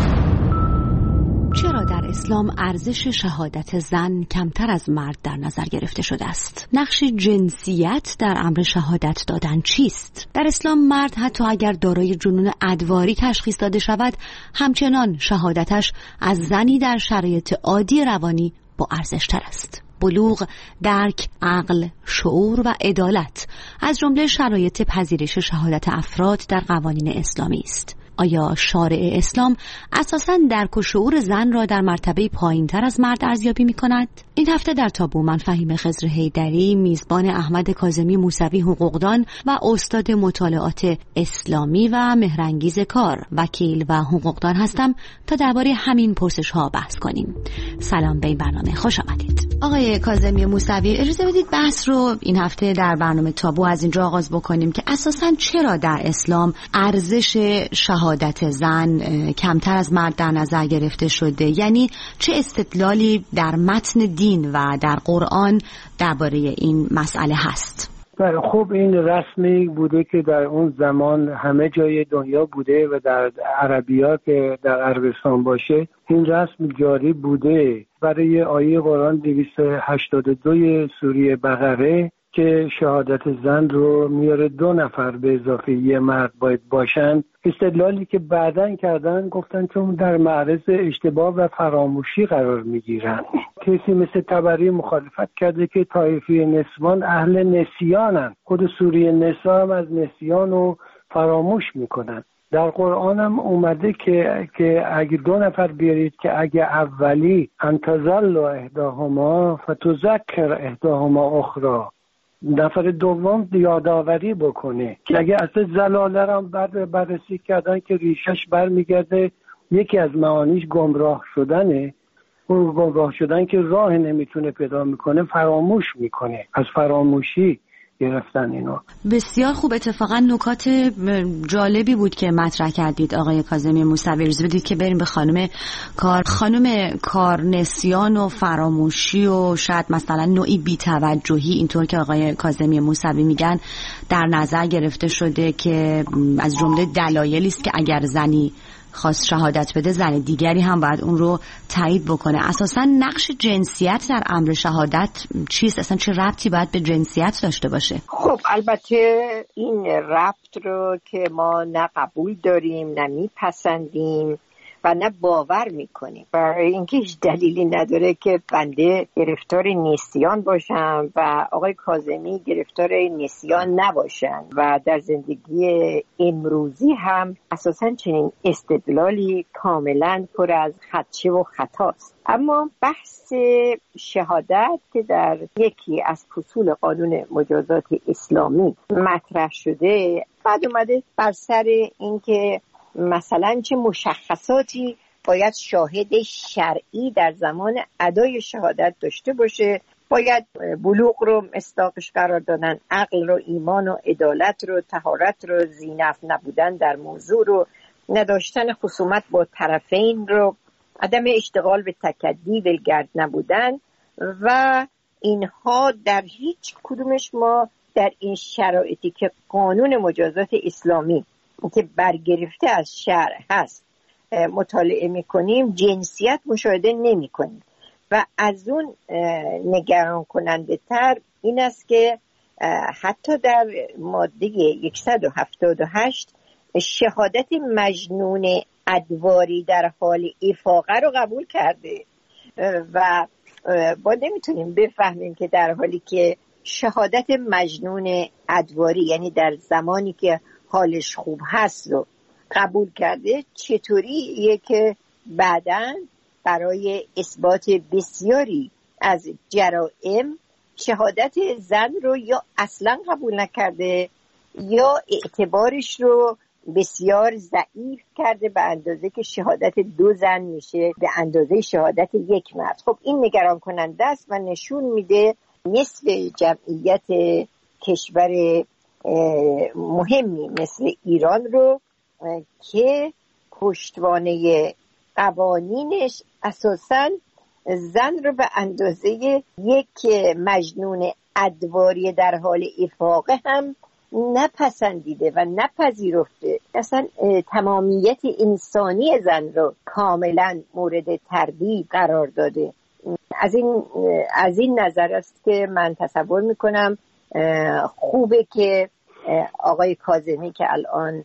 چرا در اسلام ارزش شهادت زن کمتر از مرد در نظر گرفته شده است؟ نقش جنسیت در امر شهادت دادن چیست؟ در اسلام مرد حتی اگر دارای جنون ادواری تشخیص داده شود، همچنان شهادتش از زنی در شرایط عادی روانی با ارزش تر است. بلوغ، درک، عقل، شعور و عدالت از جمله شرایط پذیرش شهادت افراد در قوانین اسلامی است. آیا شارع اسلام اساساً درک و شعور زن را در مرتبه پایین‌تر از مرد ارزیابی می‌کند؟ این هفته در تابو من فهیم خضر حیدری، میزبان احمد کاظمی موسوی حقوقدان و استاد مطالعات اسلامی و مهرانگیز کار، وکیل و حقوقدان هستم تا درباره همین پرسش‌ها بحث کنیم. سلام به این برنامه، خوش آمدید. آقای کاظمی موسوی، اجازه بدید بحث رو این هفته در برنامه تابو از اینجا آغاز بکنیم که اساساً چرا در اسلام ارزش شهادت زن کمتر از مرد در نظر گرفته شده؟ یعنی چه استدلالی در متن دین و در قرآن درباره این مسئله هست؟ خب این رسمی بوده که در اون زمان همه جای دنیا بوده و در عربیات در عربستان باشه این رسم جاری بوده. برای آیه قرآن دویست و هشتاد و دو سوره بقره که شهادت زن رو میاره دو نفر به اضافه یه مرد باید باشن، استدلالی که بعداً کردن گفتن چون در معرض اشتباه و فراموشی قرار میگیرن. کسی مثل طبری مخالفت کرده که طایفه نسوان اهل نسیانن، خود سوره نساء هم از نسیان و فراموش میکنن. در قرآن هم اومده که که اگه دو نفر بیارید که اگه اولی انتظل احداهما فتذکر احداهما اخرى، نفر دوم یادآوری بکنه که اگه اصلا زلاله رو بعد بررسی کردن که ریشش برمیگرده یکی از معانیش گمراه شدنه. اون گمراه شدن که راه نمیتونه پیدا میکنه، فراموش میکنه، از فراموشی گرفتن اینو. بسیار خوب. اتفاقا نکات جالبی بود که مطرح کردید آقای کاظمی موسوی. اجازه بدید که بریم به خانم کار. خانم کار، نسیان و فراموشی و شاید مثلا نوعی بی‌توجهی، اینطور که آقای کاظمی موسوی میگن، در نظر گرفته شده که از جمله دلایلی است که اگر زنی خواست شهادت بده، زن دیگری هم باید اون رو تایید بکنه. اساسا نقش جنسیت در امر شهادت چیست؟ اصلا چه ربطی باید به جنسیت داشته باشه؟ خب البته این ربط رو که ما نه قبول داریم، نه میپسندیم و نه باور میکنیم، برای اینکه هیچ دلیلی نداره که بنده گرفتار نسیان باشم و آقای کاظمی گرفتار نسیان نباشن و در زندگی امروزی هم اساساً چنین استدلالی کاملاً پر از خدشه و خطاست. اما بحث شهادت که در یکی از فصول قانون مجازات اسلامی مطرح شده، بعد اومده بر سر اینکه مثلا چه مشخصاتی باید شاهد شرعی در زمان ادای شهادت داشته باشه، باید بلوغ رو مصداقش قرار دادن، عقل رو، ایمان و عدالت رو، طهارت رو، زینف نبودن در موضوع رو، نداشتن خصومت با طرفین رو، عدم اشتغال به تکدی، ولگرد نبودن و اینها در هیچ کدومش ما در این شرایطی که قانون مجازات اسلامی که برگرفته از شرع هست مطالعه میکنیم جنسیت مشاهده نمی کنیم. و از اون نگران کننده تر این است که حتی در ماده صد و هفتاد و هشت شهادت مجنون ادواری در حال افاقه رو قبول کرده و با نمیتونیم بفهمیم که در حالی که شهادت مجنون ادواری یعنی در زمانی که حالش خوب هست رو قبول کرده، چطوریه که بعداً برای اثبات بسیاری از جرائم شهادت زن رو یا اصلا قبول نکرده یا اعتبارش رو بسیار ضعیف کرده به اندازه که شهادت دو زن میشه به اندازه شهادت یک مرد. خب این نگران کننده است و نشون میده نصف جمعیت کشور مهمی مثل ایران رو که پشتوانه قوانینش اساساً زن رو به اندازه یک مجنون ادواری در حال افاقه هم نپسندیده و نپذیرفته. اصلا تمامیت انسانی زن رو کاملا مورد تردید قرار داده. از این از این نظر است که من تصور میکنم خوبه که آقای کاظمی که الان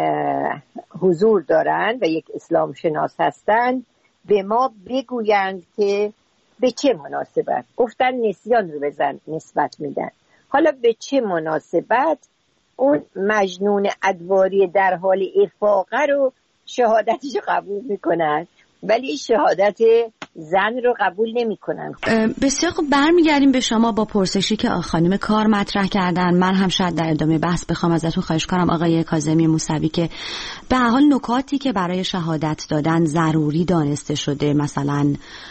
حضور دارند و یک اسلام شناس هستند به ما بگویند که به چه مناسبت گفتن نسیان رو به زن نسبت میدن، حالا به چه مناسبت اون مجنون ادواری در حال افاقه رو شهادتش قبول میکنن ولی شهادت زن رو قبول نمی کنن. بسیار خوب، برمیگردیم به شما با پرسشی که خانم کار مطرح کردن. من هم شاید در ادامه بحث بخوام ازتون خواهش کنم آقای کاظمی موسوی که به هر حال نکاتی که برای شهادت دادن ضروری دانسته شده، مثلا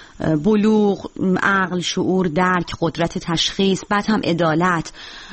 بلوغ، عقل، شعور، درک، قدرت تشخیص، بعد هم عدالت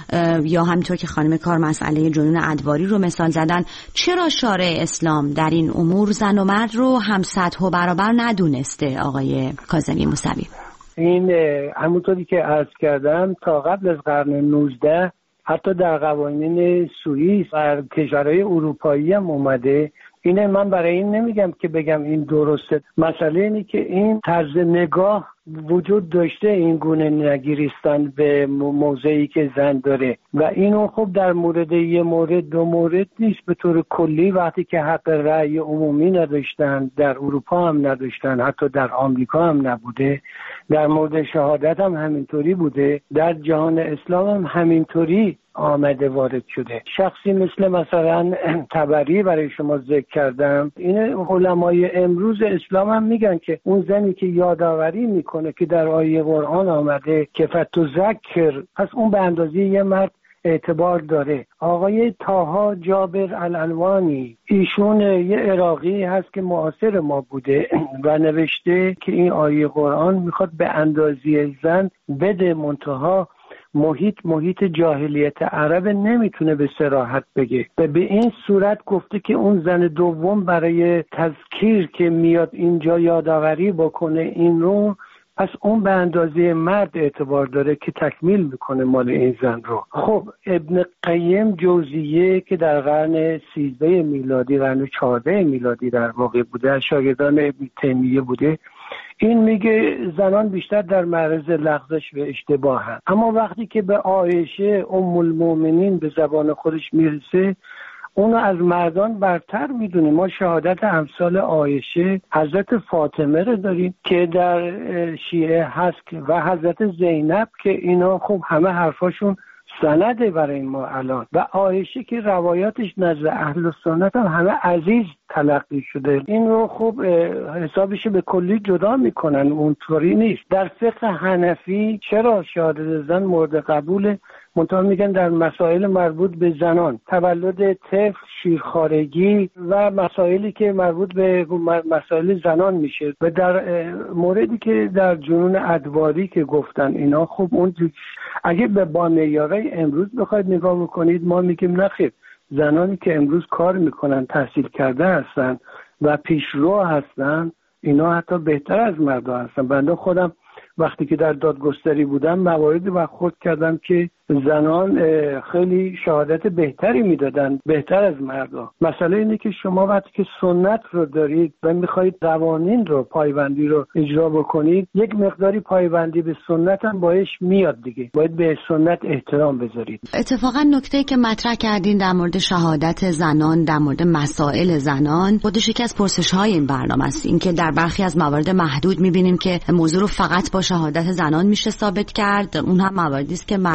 یا همینطور که خانم کار مسئله جنون ادواری رو مثال زدن، چرا شارع اسلام در این امور زن و مرد رو هم سطح و برابر ندونسته آقای کاظمی موسوی؟ این همونطوری که عرض کردم تا قبل از قرن نوزده حتی در قوانین سوئیس و کشورهای اروپایی هم اومده. اینه من برای این نمیگم که بگم این درسته، مسئله اینه که این طرز نگاه وجود داشته، این گونه نگریستن به موضعی که زن داره و اینو خب در مورد یه مورد دو مورد نیست، به طور کلی وقتی که حق رأی عمومی نداشتن در اروپا هم نداشتن، حتی در آمریکا هم نبوده، در مورد شهادت هم همینطوری بوده، در جهان اسلام هم همینطوری آمده وارد شده. شخصی مثل مثلا طبری برای شما ذکر کردم، این علمای امروز اسلام هم میگن که اون زنی که یادآوری میکنه که در آیه قرآن آمده که فتذکر، پس اون به اندازه یه مرد اعتبار داره. آقای طاها جابر الالوانی، ایشون یه عراقی هست که معاصر ما بوده و نوشته که این آیه قرآن میخواد به اندازه زن بده، منتها محیط محیط جاهلیت عرب نمیتونه به صراحت بگه و به این صورت گفته که اون زن دوم برای تذکیر که میاد اینجا یادآوری بکنه این رو، پس اون به اندازه مرد اعتبار داره که تکمیل میکنه مال این زن رو. خب ابن قیم جوزیه که در قرن سیزده میلادی قرن چهارده میلادی در واقع بوده، شاگردان ابن تیمیه بوده، این میگه زنان بیشتر در معرض لغزش و اشتباهن، اما وقتی که به عایشه ام المؤمنین به زبان خودش میرسه اونو از مردان برتر میدونه. ما شهادت امثال عایشه، حضرت فاطمه رو داریم که در شیعه هست و حضرت زینب که اینا خب همه حرفاشون سنده برای ما الان، و عایشه که روایاتش نزد اهل سنت هم همه عزیز تلقی شده. این رو خب حسابش به کلی جدا میکنن، اونطوری نیست. در فقه حنفی چرا شهادت زن مورد قبوله؟ منتها میگن در مسائل مربوط به زنان، تولد طفل، شیرخوارگی و مسائلی که مربوط به مسائل زنان میشه. و در موردی که در جنون ادواری که گفتن اینا، خب اون اگه به با معیارهای امروز بخواید نگاه بکنید، ما میگیم نخیر، زنانی که امروز کار میکنن، تحصیل کرده هستن و پیشرو هستن، اینا حتی بهتر از مردا هستن. بنده خودم وقتی که در دادگستری بودم مواردی برخورد کردم که زنان خیلی شهادت بهتری میدادن، بهتر از مردا. مسئله اینه که شما وقتی که سنت رو دارید و میخواهید قوانین رو، پایبندی رو اجرا بکنید، یک مقداری پایبندی به سنت هم باش میاد دیگه، باید به سنت احترام بذارید. اتفاقا نکته که مطرح کردین در مورد شهادت زنان، در مورد مسائل زنان، خودش یکی از پرسش‌های این برنامه است، اینکه در برخی از موارد محدود میبینیم که موضوع رو فقط با شهادت زنان میشه ثابت کرد، اون هم مواردی است که مردان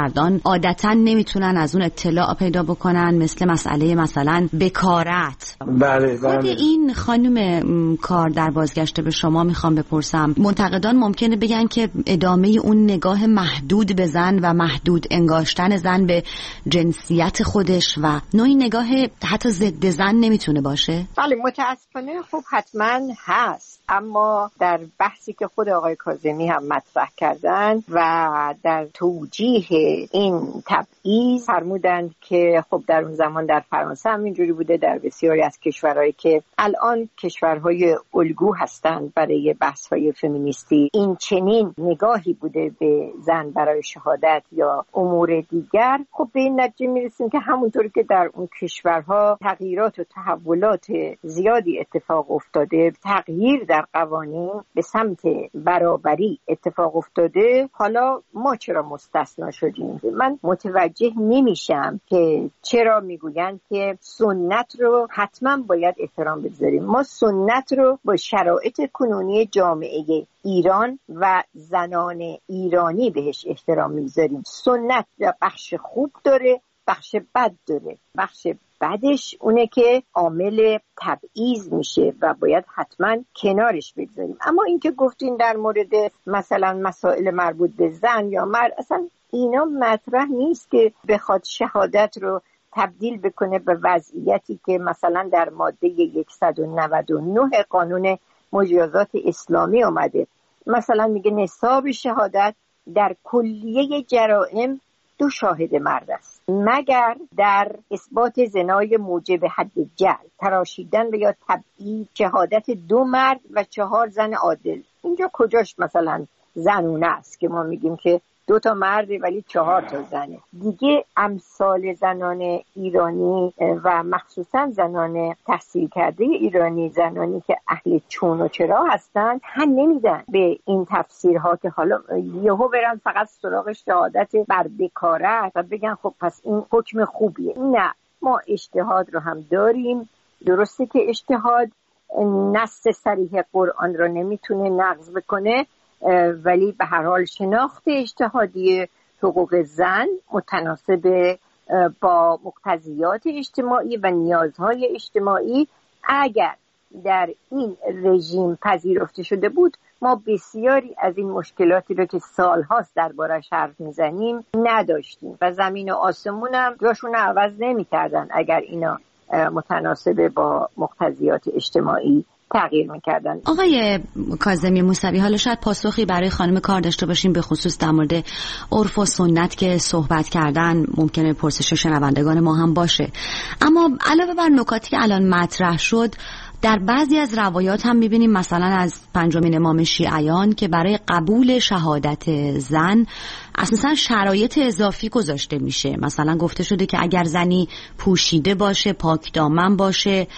عادتا نمیتونن از اون اطلاع پیدا بکنن، مثل مسئله مثلا بکارت. بله بله. خود این خانم کار در بازگشته به شما میخوام بپرسم، منتقدان ممکنه بگن که ادامه اون نگاه محدود به زن و محدود انگاشتن زن به جنسیت خودش و نوعی نگاه حتی ضد زن نمیتونه باشه؟ بله متاسفانه خب حتما هست، اما در بحثی که خود آقای کاظمی هم مطرح کردن و در توجیه این تبعیض فرمودند که خب در اون زمان در فرانسه هم اینجوری بوده، در بسیاری از کشورهایی که الان کشورهای الگو هستند برای بحث‌های فمینیستی این چنین نگاهی بوده به زن برای شهادت یا امور دیگر. خب به این نتیجه میرسیم که همونطوری که در اون کشورها تغییرات و تحولات زیادی اتفاق افتاده، تغییر در قوانین به سمت برابری اتفاق افتاده، حالا ما چرا مستثنا شدیم؟ من متوجه نمیشم که چرا میگویند که سنت رو حتما باید احترام بذاریم. ما سنت رو با شرایط کنونی جامعه ایران و زنان ایرانی بهش احترام میذاریم. سنت بخش خوب داره، بخش بد داره. بخش بعدش اونه که عامل تبعیض میشه و باید حتما کنارش بگذاریم. اما اینکه گفتین در مورد مثلا مسائل مربوط به زن یا مرد، اصلا اینا مطرح نیست که بخواد شهادت رو تبدیل بکنه به وضعیتی که مثلا در ماده صد و نود و نه قانون مجازات اسلامی اومده. مثلا میگه نصاب شهادت در کلیه جرائم دو شاهد مرد است، مگر در اثبات زنای موجب حد جلد، تراشیدن و یا تبعید، شهادت دو مرد و چهار زن عادل. اینجا کجاش مثلا زنونه است که ما میگیم که دو تا مرده ولی چهار تا زنه؟ دیگه امثال زنان ایرانی و مخصوصا زنان تحصیل کرده ایرانی، زنانی که اهل چون و چرا هستند، هم نمیدن به این تفسیرها که حالا یهو برن فقط سراغ شهادت بر بکارت و بگن خب پس این حکم خوبیه. نه، ما اجتهاد رو هم داریم. درسته که اجتهاد نص صریح قرآن رو نمیتونه نقض بکنه، ولی به هر حال شناخت اجتهادی حقوق زن متناسب با مقتضیات اجتماعی و نیازهای اجتماعی اگر در این رژیم پذیرفته شده بود، ما بسیاری از این مشکلاتی رو که سالهاست دربارش حرف میزنیم نداشتیم و زمین و آسمون هم جاشون عوض نمی‌کردن اگر اینا متناسب با مقتضیات اجتماعی تغییر میکردن. آقای کاظمی موسوی، حالا شاید پاسخی برای خانم کار داشته باشیم به خصوص در مورد عرف و سنت که صحبت کردن، ممکنه پرسش شنوندگان ما هم باشه. اما علاوه بر نکاتی که الان مطرح شد، در بعضی از روایات هم میبینیم مثلا از پنجمین امام شیعیان که برای قبول شهادت زن اساسا شرایط اضافی گذاشته میشه. مثلا گفته شده که اگر زنی پوشیده باشه، پاک دامن باشه،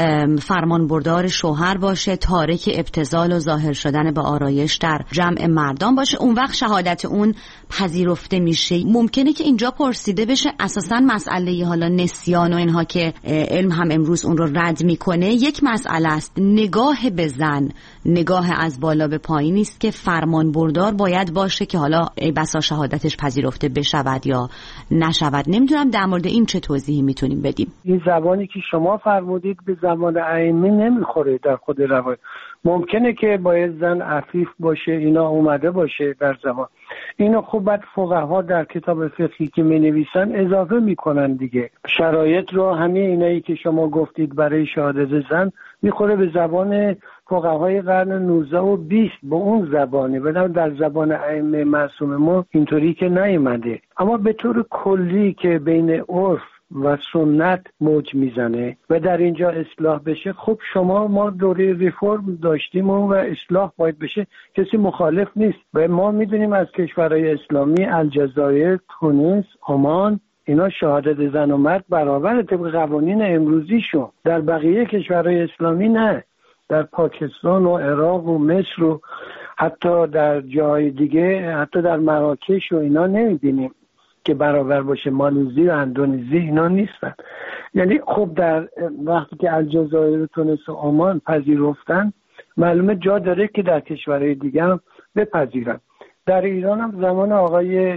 فرمانبردار شوهر باشه، تارک ابتذال و ظاهر شدن به آرایش در جمع مردان باشه، اون وقت شهادت اون پذیرفته میشه. ممکنه که اینجا پرسیده بشه اساسا مسئله حالا نسیان و اینها که علم هم امروز اون رو رد میکنه، یک مسئله است. نگاه به زن نگاه از بالا به پایین است که فرمانبردار باید باشه که حالا ای بسا شهادتش پذیرفته بشود یا نشود. نمیدونم در مورد این چه توضیحی میتونیم بدیم. این زبانی که شما فرمودید به زبان ائمه نمیخوره در خود روایت. ممکنه که باید زن عفیف باشه، اینا اومده باشه در زبان. اینو خوب بعد فقها در کتاب فقهی که می نویسن اضافه میکنن دیگه. شرایط رو همه اینایی که شما گفتید برای شهادت زن میخوره به زبان فقهای قرن نوزده و بیست، با اون زبانه. بدم در زبان ائمه معصوم ما اینطوری که نیامده. اما به طور کلی که بین عرف و سنت موج میزنه و در اینجا اصلاح بشه، خب شما ما دوره ریفورم داشتیم و اصلاح باید بشه، کسی مخالف نیست. و ما میدونیم از کشورهای اسلامی الجزایر، تونس، عمان، اینا شهادت زن و مرد برابر طبق قوانین امروزیشون. در بقیه کشورهای اسلامی نه. در پاکستان و عراق و مصر و حتی در جای دیگه، حتی در مراکش و اینا نمیبینیم که برابر باشه. مالزی و اندونزی اینا نیستن. یعنی خب در وقتی که الجزایر و تونس و عمان پذیرفتن، معلومه جا داره که در کشورهای دیگه هم بپذیرن. در ایران هم زمان آقای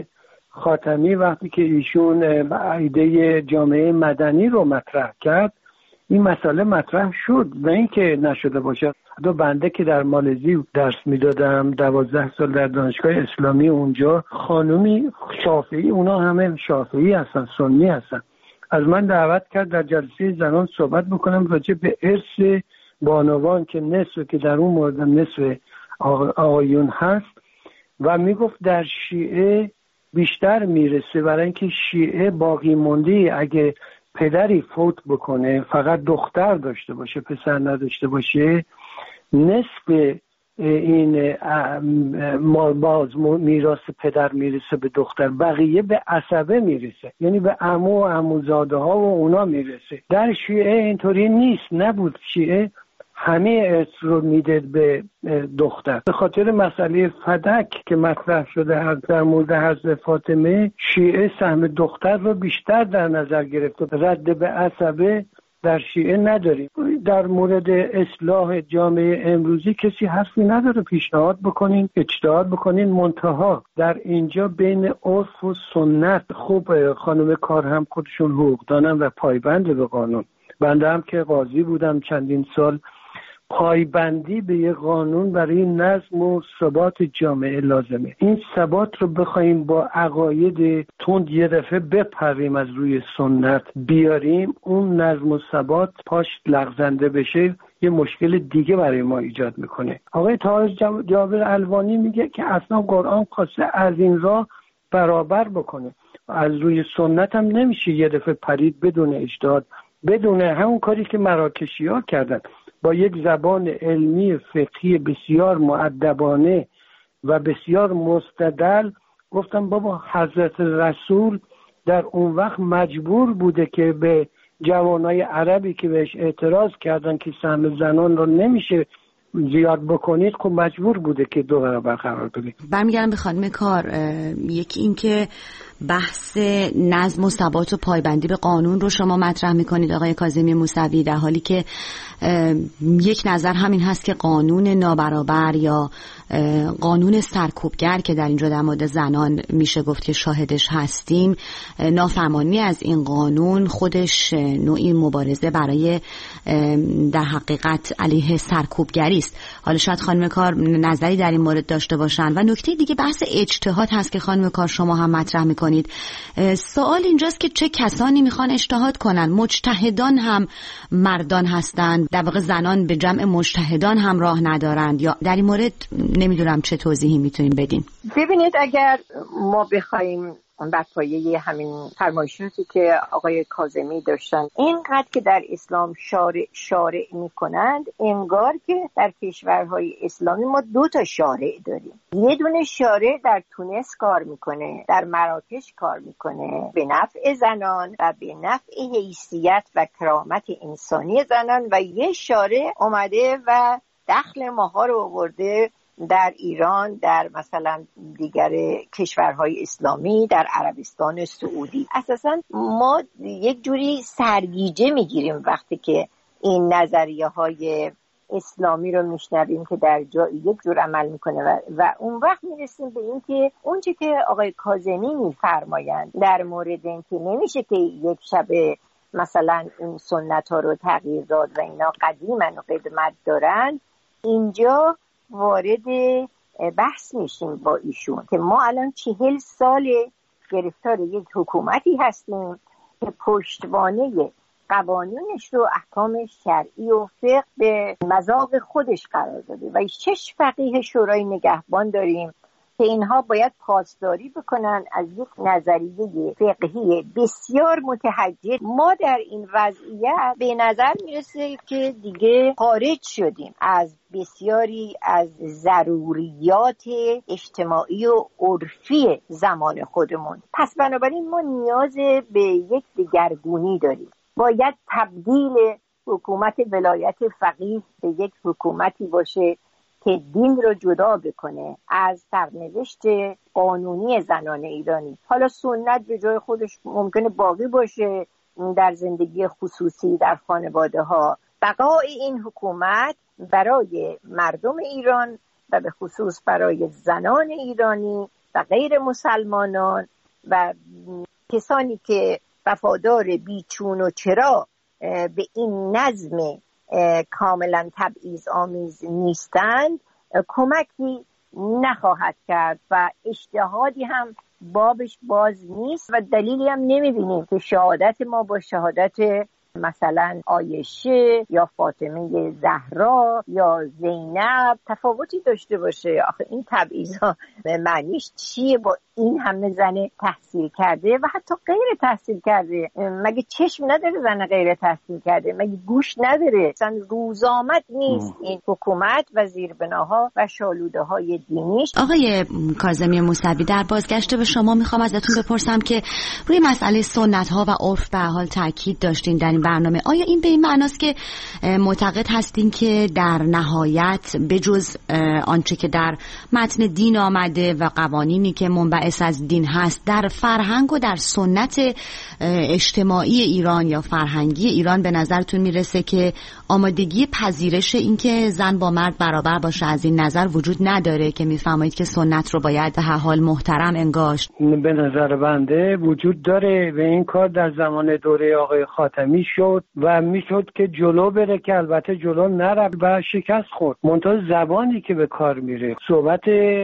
خاتمی وقتی که ایشون ایده جامعه مدنی رو مطرح کرد، این مسئله مطرح شد و اینکه نشده باشه. دو بنده که در مالزی درس میدادم دوازده سال در دانشگاه اسلامی، اونجا خانومی شافعی، اونا همه شافعی هستن، سنی هستن، از من دعوت کرد در جلسه زنان صحبت بکنم راجع به ارث بانوان که نصف که در اون مورد نصف آقایون هست و میگفت در شیعه بیشتر میرسه، برای اینکه شیعه باقی مونده اگه پدری فوت بکنه فقط دختر داشته باشه، پسر نداشته باشه، نصف این مال باز میراث پدر میرسه به دختر، بقیه به عصبه میرسه، یعنی به عمو و عموزاده ها و اونا میرسه. در شیعه اینطوری نیست، نبود. شیعه همه ارث رو میده به دختر. به خاطر مسئله فدک که مطرح شده در مورد حضرت فاطمه، شیعه سهم دختر رو بیشتر در نظر گرفته. رد به عصبه در شیعه نداریم. در مورد اصلاح جامعه امروزی کسی حرفی نداره، پیشنهاد بکنین، اجتهاد بکنین، منتها در اینجا بین عرف و سنت. خوب خانم کار هم خودشون حقوق دانن و پایبند به قانون. بنده هم که قاضی بودم چندین سال، پایبندی به یه قانون برای نظم و ثبات جامعه لازمه. این ثبات رو بخوایم با عقاید تند یه دفعه بپریم از روی سنت بیاریم، اون نظم و ثبات پاش لغزنده بشه، یه مشکل دیگه برای ما ایجاد میکنه. آقای طاهر جابر الوانی میگه که اصلا قرآن خواسته از این راه برابر بکنه، از روی سنت هم نمیشه یه دفعه پرید بدون اجتهاد، بدون همون کاری که مراکشی‌ها کردن، با یک زبان علمی فقهی بسیار مؤدبانه و بسیار مستدل گفتم بابا حضرت رسول در اون وقت مجبور بوده که به جوانای عربی که بهش اعتراض کردن که سهم زنان رو نمیشه زیاد بکنید، خب مجبور بوده که دو برابر قرار بده. برمیگردم به خانم کار. یکی این که بحث نظم و ثبات و پایبندی به قانون رو شما مطرح میکنید آقای کاظمی موسوی، در حالی که یک نظر همین هست که قانون نابرابر یا قانون سرکوبگر که در اینجا در مورد زنان میشه گفت که شاهدش هستیم، نافرمانی از این قانون خودش نوعی مبارزه برای در حقیقت علیه سرکوبگری است. حالا شاید خانم کار نظری در این مورد داشته باشن. و نکته دیگه بحث اجتهاد هست که خانم کار شما هم مطرح میکنید. سوال اینجاست که چه کسانی میخوان اجتهاد کنن؟ مجتهدان هم مردان هستند، در واقع زنان به جمع مجتهدان هم راه ندارند، یا در این مورد نمیدونم چه توضیحی میتونیم بدین؟ ببینید، اگر ما بخوایم بر پایه همین فرمایشاتی که آقای کاظمی داشتن، اینقدر که در اسلام شارع شارع میکنند، انگار که در کشورهای اسلامی ما دو تا شارع داریم. یه دونه شارع در تونس کار میکنه، در مراکش کار میکنه به نفع زنان و به نفع حیثیت و کرامت انسانی زنان، و یه شارع اومده و دخل ماها رو آورده در ایران، در مثلا دیگر کشورهای اسلامی، در عربستان سعودی. اساسا ما یک جوری سرگیجه میگیریم وقتی که این نظریه های اسلامی رو میشنویم که در جا یک جور عمل میکنه و, و اون وقت میرسیم به این که اونچه که آقای کاظمی میفرمایند در مورد این که نمیشه که یک شب مثلا این سنت ها رو تغییر داد و اینا قدیمن و قدمت دارن، اینجا وارد بحث میشیم با ایشون که ما الان چهل سال گرفتار یک حکومتی هستیم که پشتوانه قوانینش رو احکام شرعی و فقه به مذاق خودش قرار داده و شش فقیه شورای نگهبان داریم که اینها باید پاسداری بکنن از یک نظریه فقهی بسیار متحجر. ما در این وضعیت به نظر میرسه که دیگه خارج شدیم از بسیاری از ضروریات اجتماعی و عرفی زمان خودمون. پس بنابراین ما نیاز به یک دگرگونی داریم. باید تبدیل حکومت ولایت فقیه به یک حکومتی باشه که دین رو جدا بکنه از سرنوشت قانونی زنان ایرانی. حالا سنت به جای خودش ممکنه باقی باشه در زندگی خصوصی در خانواده ها. بقای این حکومت برای مردم ایران و به خصوص برای زنان ایرانی و غیر مسلمانان و کسانی که وفادار بیچون و چرا به این نظم کاملا تبعیض آمیز نیستند کمکی نخواهد کرد و اجتهادی هم بابش باز نیست و دلیلی هم نمیبینیم که شهادت ما با شهادت مثلا عایشه یا فاطمه زهرا یا زینب تفاوتی داشته باشه. آخه این تبعیض‌ها معنیش چیه؟ با این همه زن تحصیل کرده و حتی غیر تحصیل کرده، مگه چشم نداره زن غیر تحصیل کرده؟ مگه گوش نداره؟ اصلا روزآمد نیست این حکومت و زیربناها و شالوده های دینیش. آقای کاظمی موسوی، در بازگشت به شما میخوام ازتون بپرسم که روی مسئله سنت ها و عرف به حال تاکید داشتین در این برنامه. آیا این به این معناست که معتقد هستین که در نهایت بجز آنچه که در متن دین آمده و قوانینی که منبعث از دین هست، در فرهنگ و در سنت اجتماعی ایران یا فرهنگی ایران به نظرتون میرسه که آمادگی پذیرش این که زن با مرد برابر باشه از این نظر وجود نداره که میفرمایید که سنت رو باید به هر حال محترم انگاشت؟ به نظر بنده وجود داره و این کار در زمان دوره آقای خاتمی شد و میشد که جلو بره که البته جلو نره و شکست خورد. منتها زبانی که به کار میره، صحبت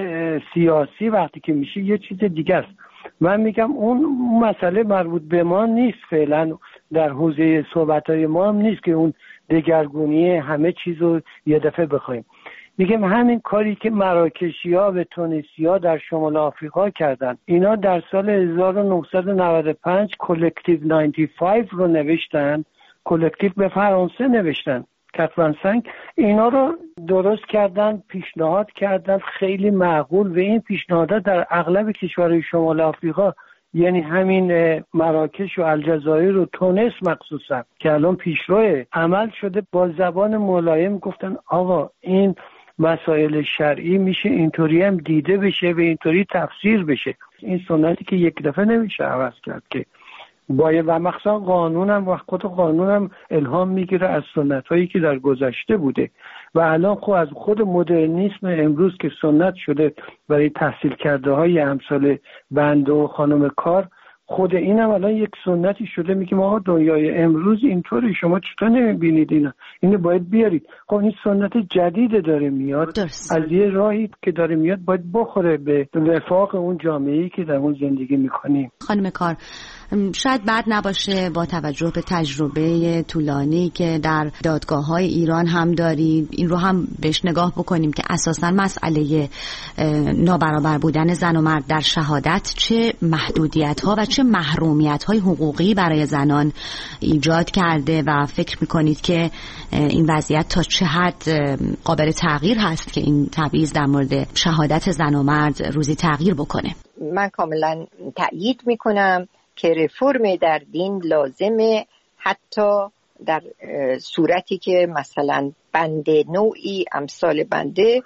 سیاسی وقتی که میشه یه چیز دیگه است. من میگم اون مسئله مربوط به ما نیست، فعلا در حوزه صحبت‌های ما هم نیست که اون دگرگونی همه چیز رو یه دفعه بخوایم. میگم همین کاری که مراکشی‌ها و تونسی‌ها در شمال آفریقا کردن، اینا در سال هزار و نهصد و نود و پنج کلکتیو نود و پنج رو نوشتن، کلکتیو به فرانسه نوشتن، کاتفرانسنگ، اینا رو درست کردن، پیشنهاد کردن خیلی معقول و این پیشنهادات در اغلب کشورهای شمال آفریقا یعنی همین مراکش و الجزایر و تونس مخصوصا که الان پیشرو عمل شده، با زبان ملایم گفتن آقا این مسائل شرعی میشه اینطوری هم دیده بشه و اینطوری تفسیر بشه. این سنتی که یک دفعه نمیشه عوض کرد که باید، و مخصوصا قانونم و خود قانونم الهام میگیره از سنت هایی که در گذشته بوده و الان خود از خود مدرنیسم امروز که سنت شده برای تحصیل کرده های امثال بنده و خانم کار، خود اینم الان یک سنتی شده. میگیم آقا دنیای امروز اینطوری، شما چطور نمیبینید اینا؟ اینو باید بیارید. خب این سنت جدید داره میاد درست. از یه راهی که داره میاد باید بخوره به وفاق اون جامعه‌ای که در اون زندگی میکنیم. خانم کار، شاید بد نباشه با توجه به تجربه طولانی که در دادگاه‌های ایران هم دارید این رو هم بهش نگاه بکنیم که اساساً مسئله نابرابر بودن زن و مرد در شهادت چه محدودیت‌ها و چه محرومیت‌های حقوقی برای زنان ایجاد کرده و فکر می‌کنید که این وضعیت تا چه حد قابل تغییر هست که این تبعیض در مورد شهادت زن و مرد روزی تغییر بکنه؟ من کاملاً تأیید می‌کنم که رفرم در دین لازمه، حتی در صورتی که مثلا بنده نوعی امثال بنده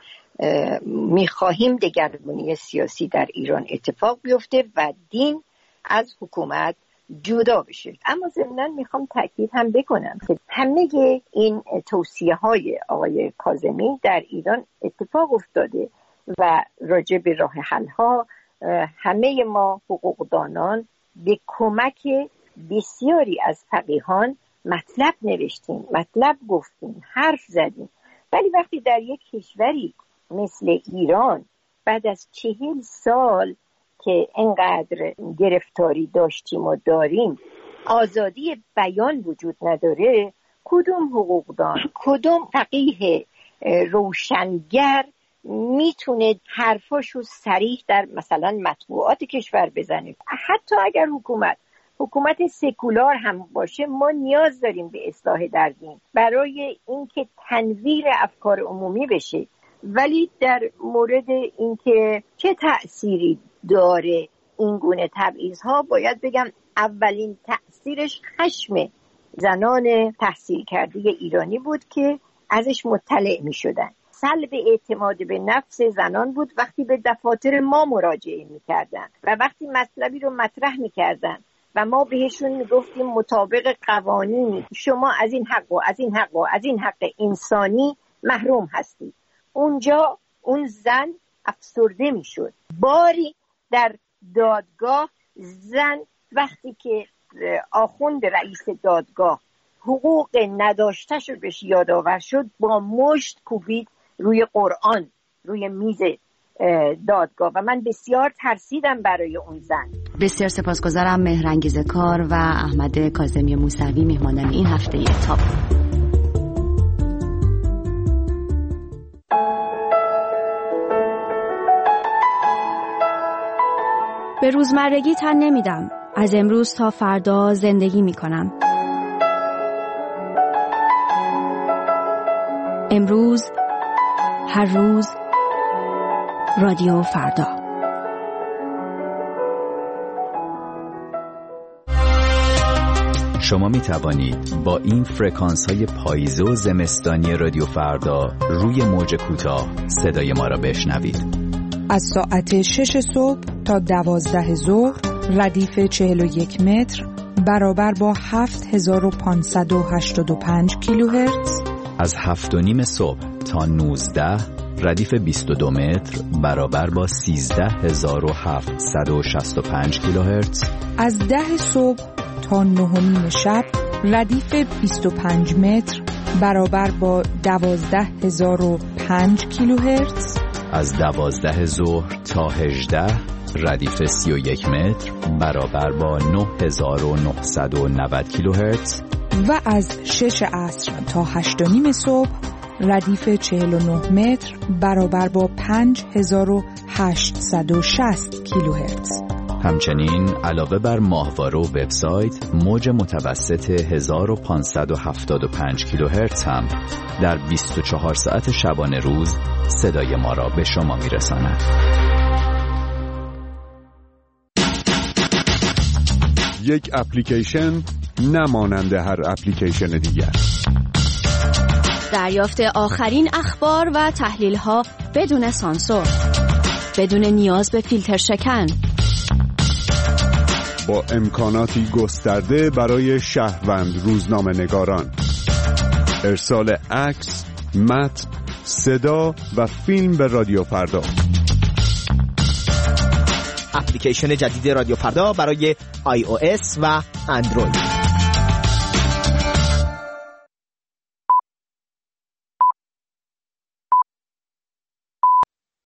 میخواهیم دگرگونی سیاسی در ایران اتفاق بیفته و دین از حکومت جدا بشه. اما ضمناً میخوام تاکید هم بکنم که همه این توصیه های آقای کاظمی در ایران اتفاق افتاده و راجع به راه حل ها همه ما حقوقدانان به کمک بسیاری از فقیهان مطلب نوشتیم، مطلب گفتیم، حرف زدیم. ولی وقتی در یک کشوری مثل ایران بعد از چهل سال که اینقدر گرفتاری داشتیم و داریم آزادی بیان وجود نداره، کدوم حقوقدان، کدوم فقیه روشنگر میتونه حرفاشو صریح در مثلا مطبوعات کشور بزنه؟ حتی اگر حکومت حکومت سکولار هم باشه، ما نیاز داریم به اصلاح در دین برای اینکه تنویر افکار عمومی بشه. ولی در مورد اینکه چه تأثیری داره این گونه تبعیض‌ها، باید بگم اولین تأثیرش خشم زنان تحصیل کرده ایرانی بود که ازش مطلع می‌شدن. سلب اعتماد به نفس زنان بود وقتی به دفاتر ما مراجعه می‌کردن و وقتی مطلبی رو مطرح می‌کردن و ما بهشون میگفتیم مطابق قوانین شما از این حق و از این حق و از این حق انسانی محروم هستید، اونجا اون زن افسرده میشد. باری در دادگاه زن وقتی که آخوند رئیس دادگاه حقوق نداشتش رو بهش یادآور شد، با مشت کوبید روی قرآن روی میز دادگاه و من بسیار ترسیدم برای اون زن. بسیار سپاسگزارم. مهرانگیز کار و احمد کاظمی موسوی مهمانان این هفته تاپ. به روزمرگی تن نمیدم. از امروز تا فردا زندگی میکنم. امروز، هر روز، رادیو فردا. شما می توانید با این فرکانس های پاییزه و زمستانی رادیو فردا روی موج کوتاه صدای ما را بشنوید. از ساعت شش صبح تا دوازده ظهر ردیف چهل و یک متر برابر با هفت هزار و پانصد و هشتاد و پنج کیلوهرتز. از هفت و نیم صبح تا نوزده ردیف بیست و دو متر برابر با سیزده هزار و هفتصد و شصت و پنج کیلوهرتز. از ده صبح تا نه و نیم شب ردیف بیست و پنج متر برابر با دوازده هزار و پنج کیلوهرتز. از دوازده ظهر تا هجده ردیف سی و یک متر برابر با نه هزار و نهصد و نود کیلوهرتز. و از شش عصر تا هشت و نیم صبح ردیف چهل و نه متر برابر با پنج هزار و هشتصد و شصت کیلوهرتز. همچنین علاوه بر ماهواره و وبسایت، موج متوسط هزار و پانصد و هفتاد و پنج کیلوهرتز هم در بیست و چهار ساعت شبانه روز صدای ما را به شما میرساند. یک اپلیکیشن نمانند هر اپلیکیشن دیگر. دریافت آخرین اخبار و تحلیل‌ها بدون سانسور، بدون نیاز به فیلتر شکن، با امکاناتی گسترده برای شهروند روزنامه نگاران. ارسال عکس، متن، صدا و فیلم به رادیو فردا. اپلیکیشن جدید رادیو فردا برای آی او اس و اندروید.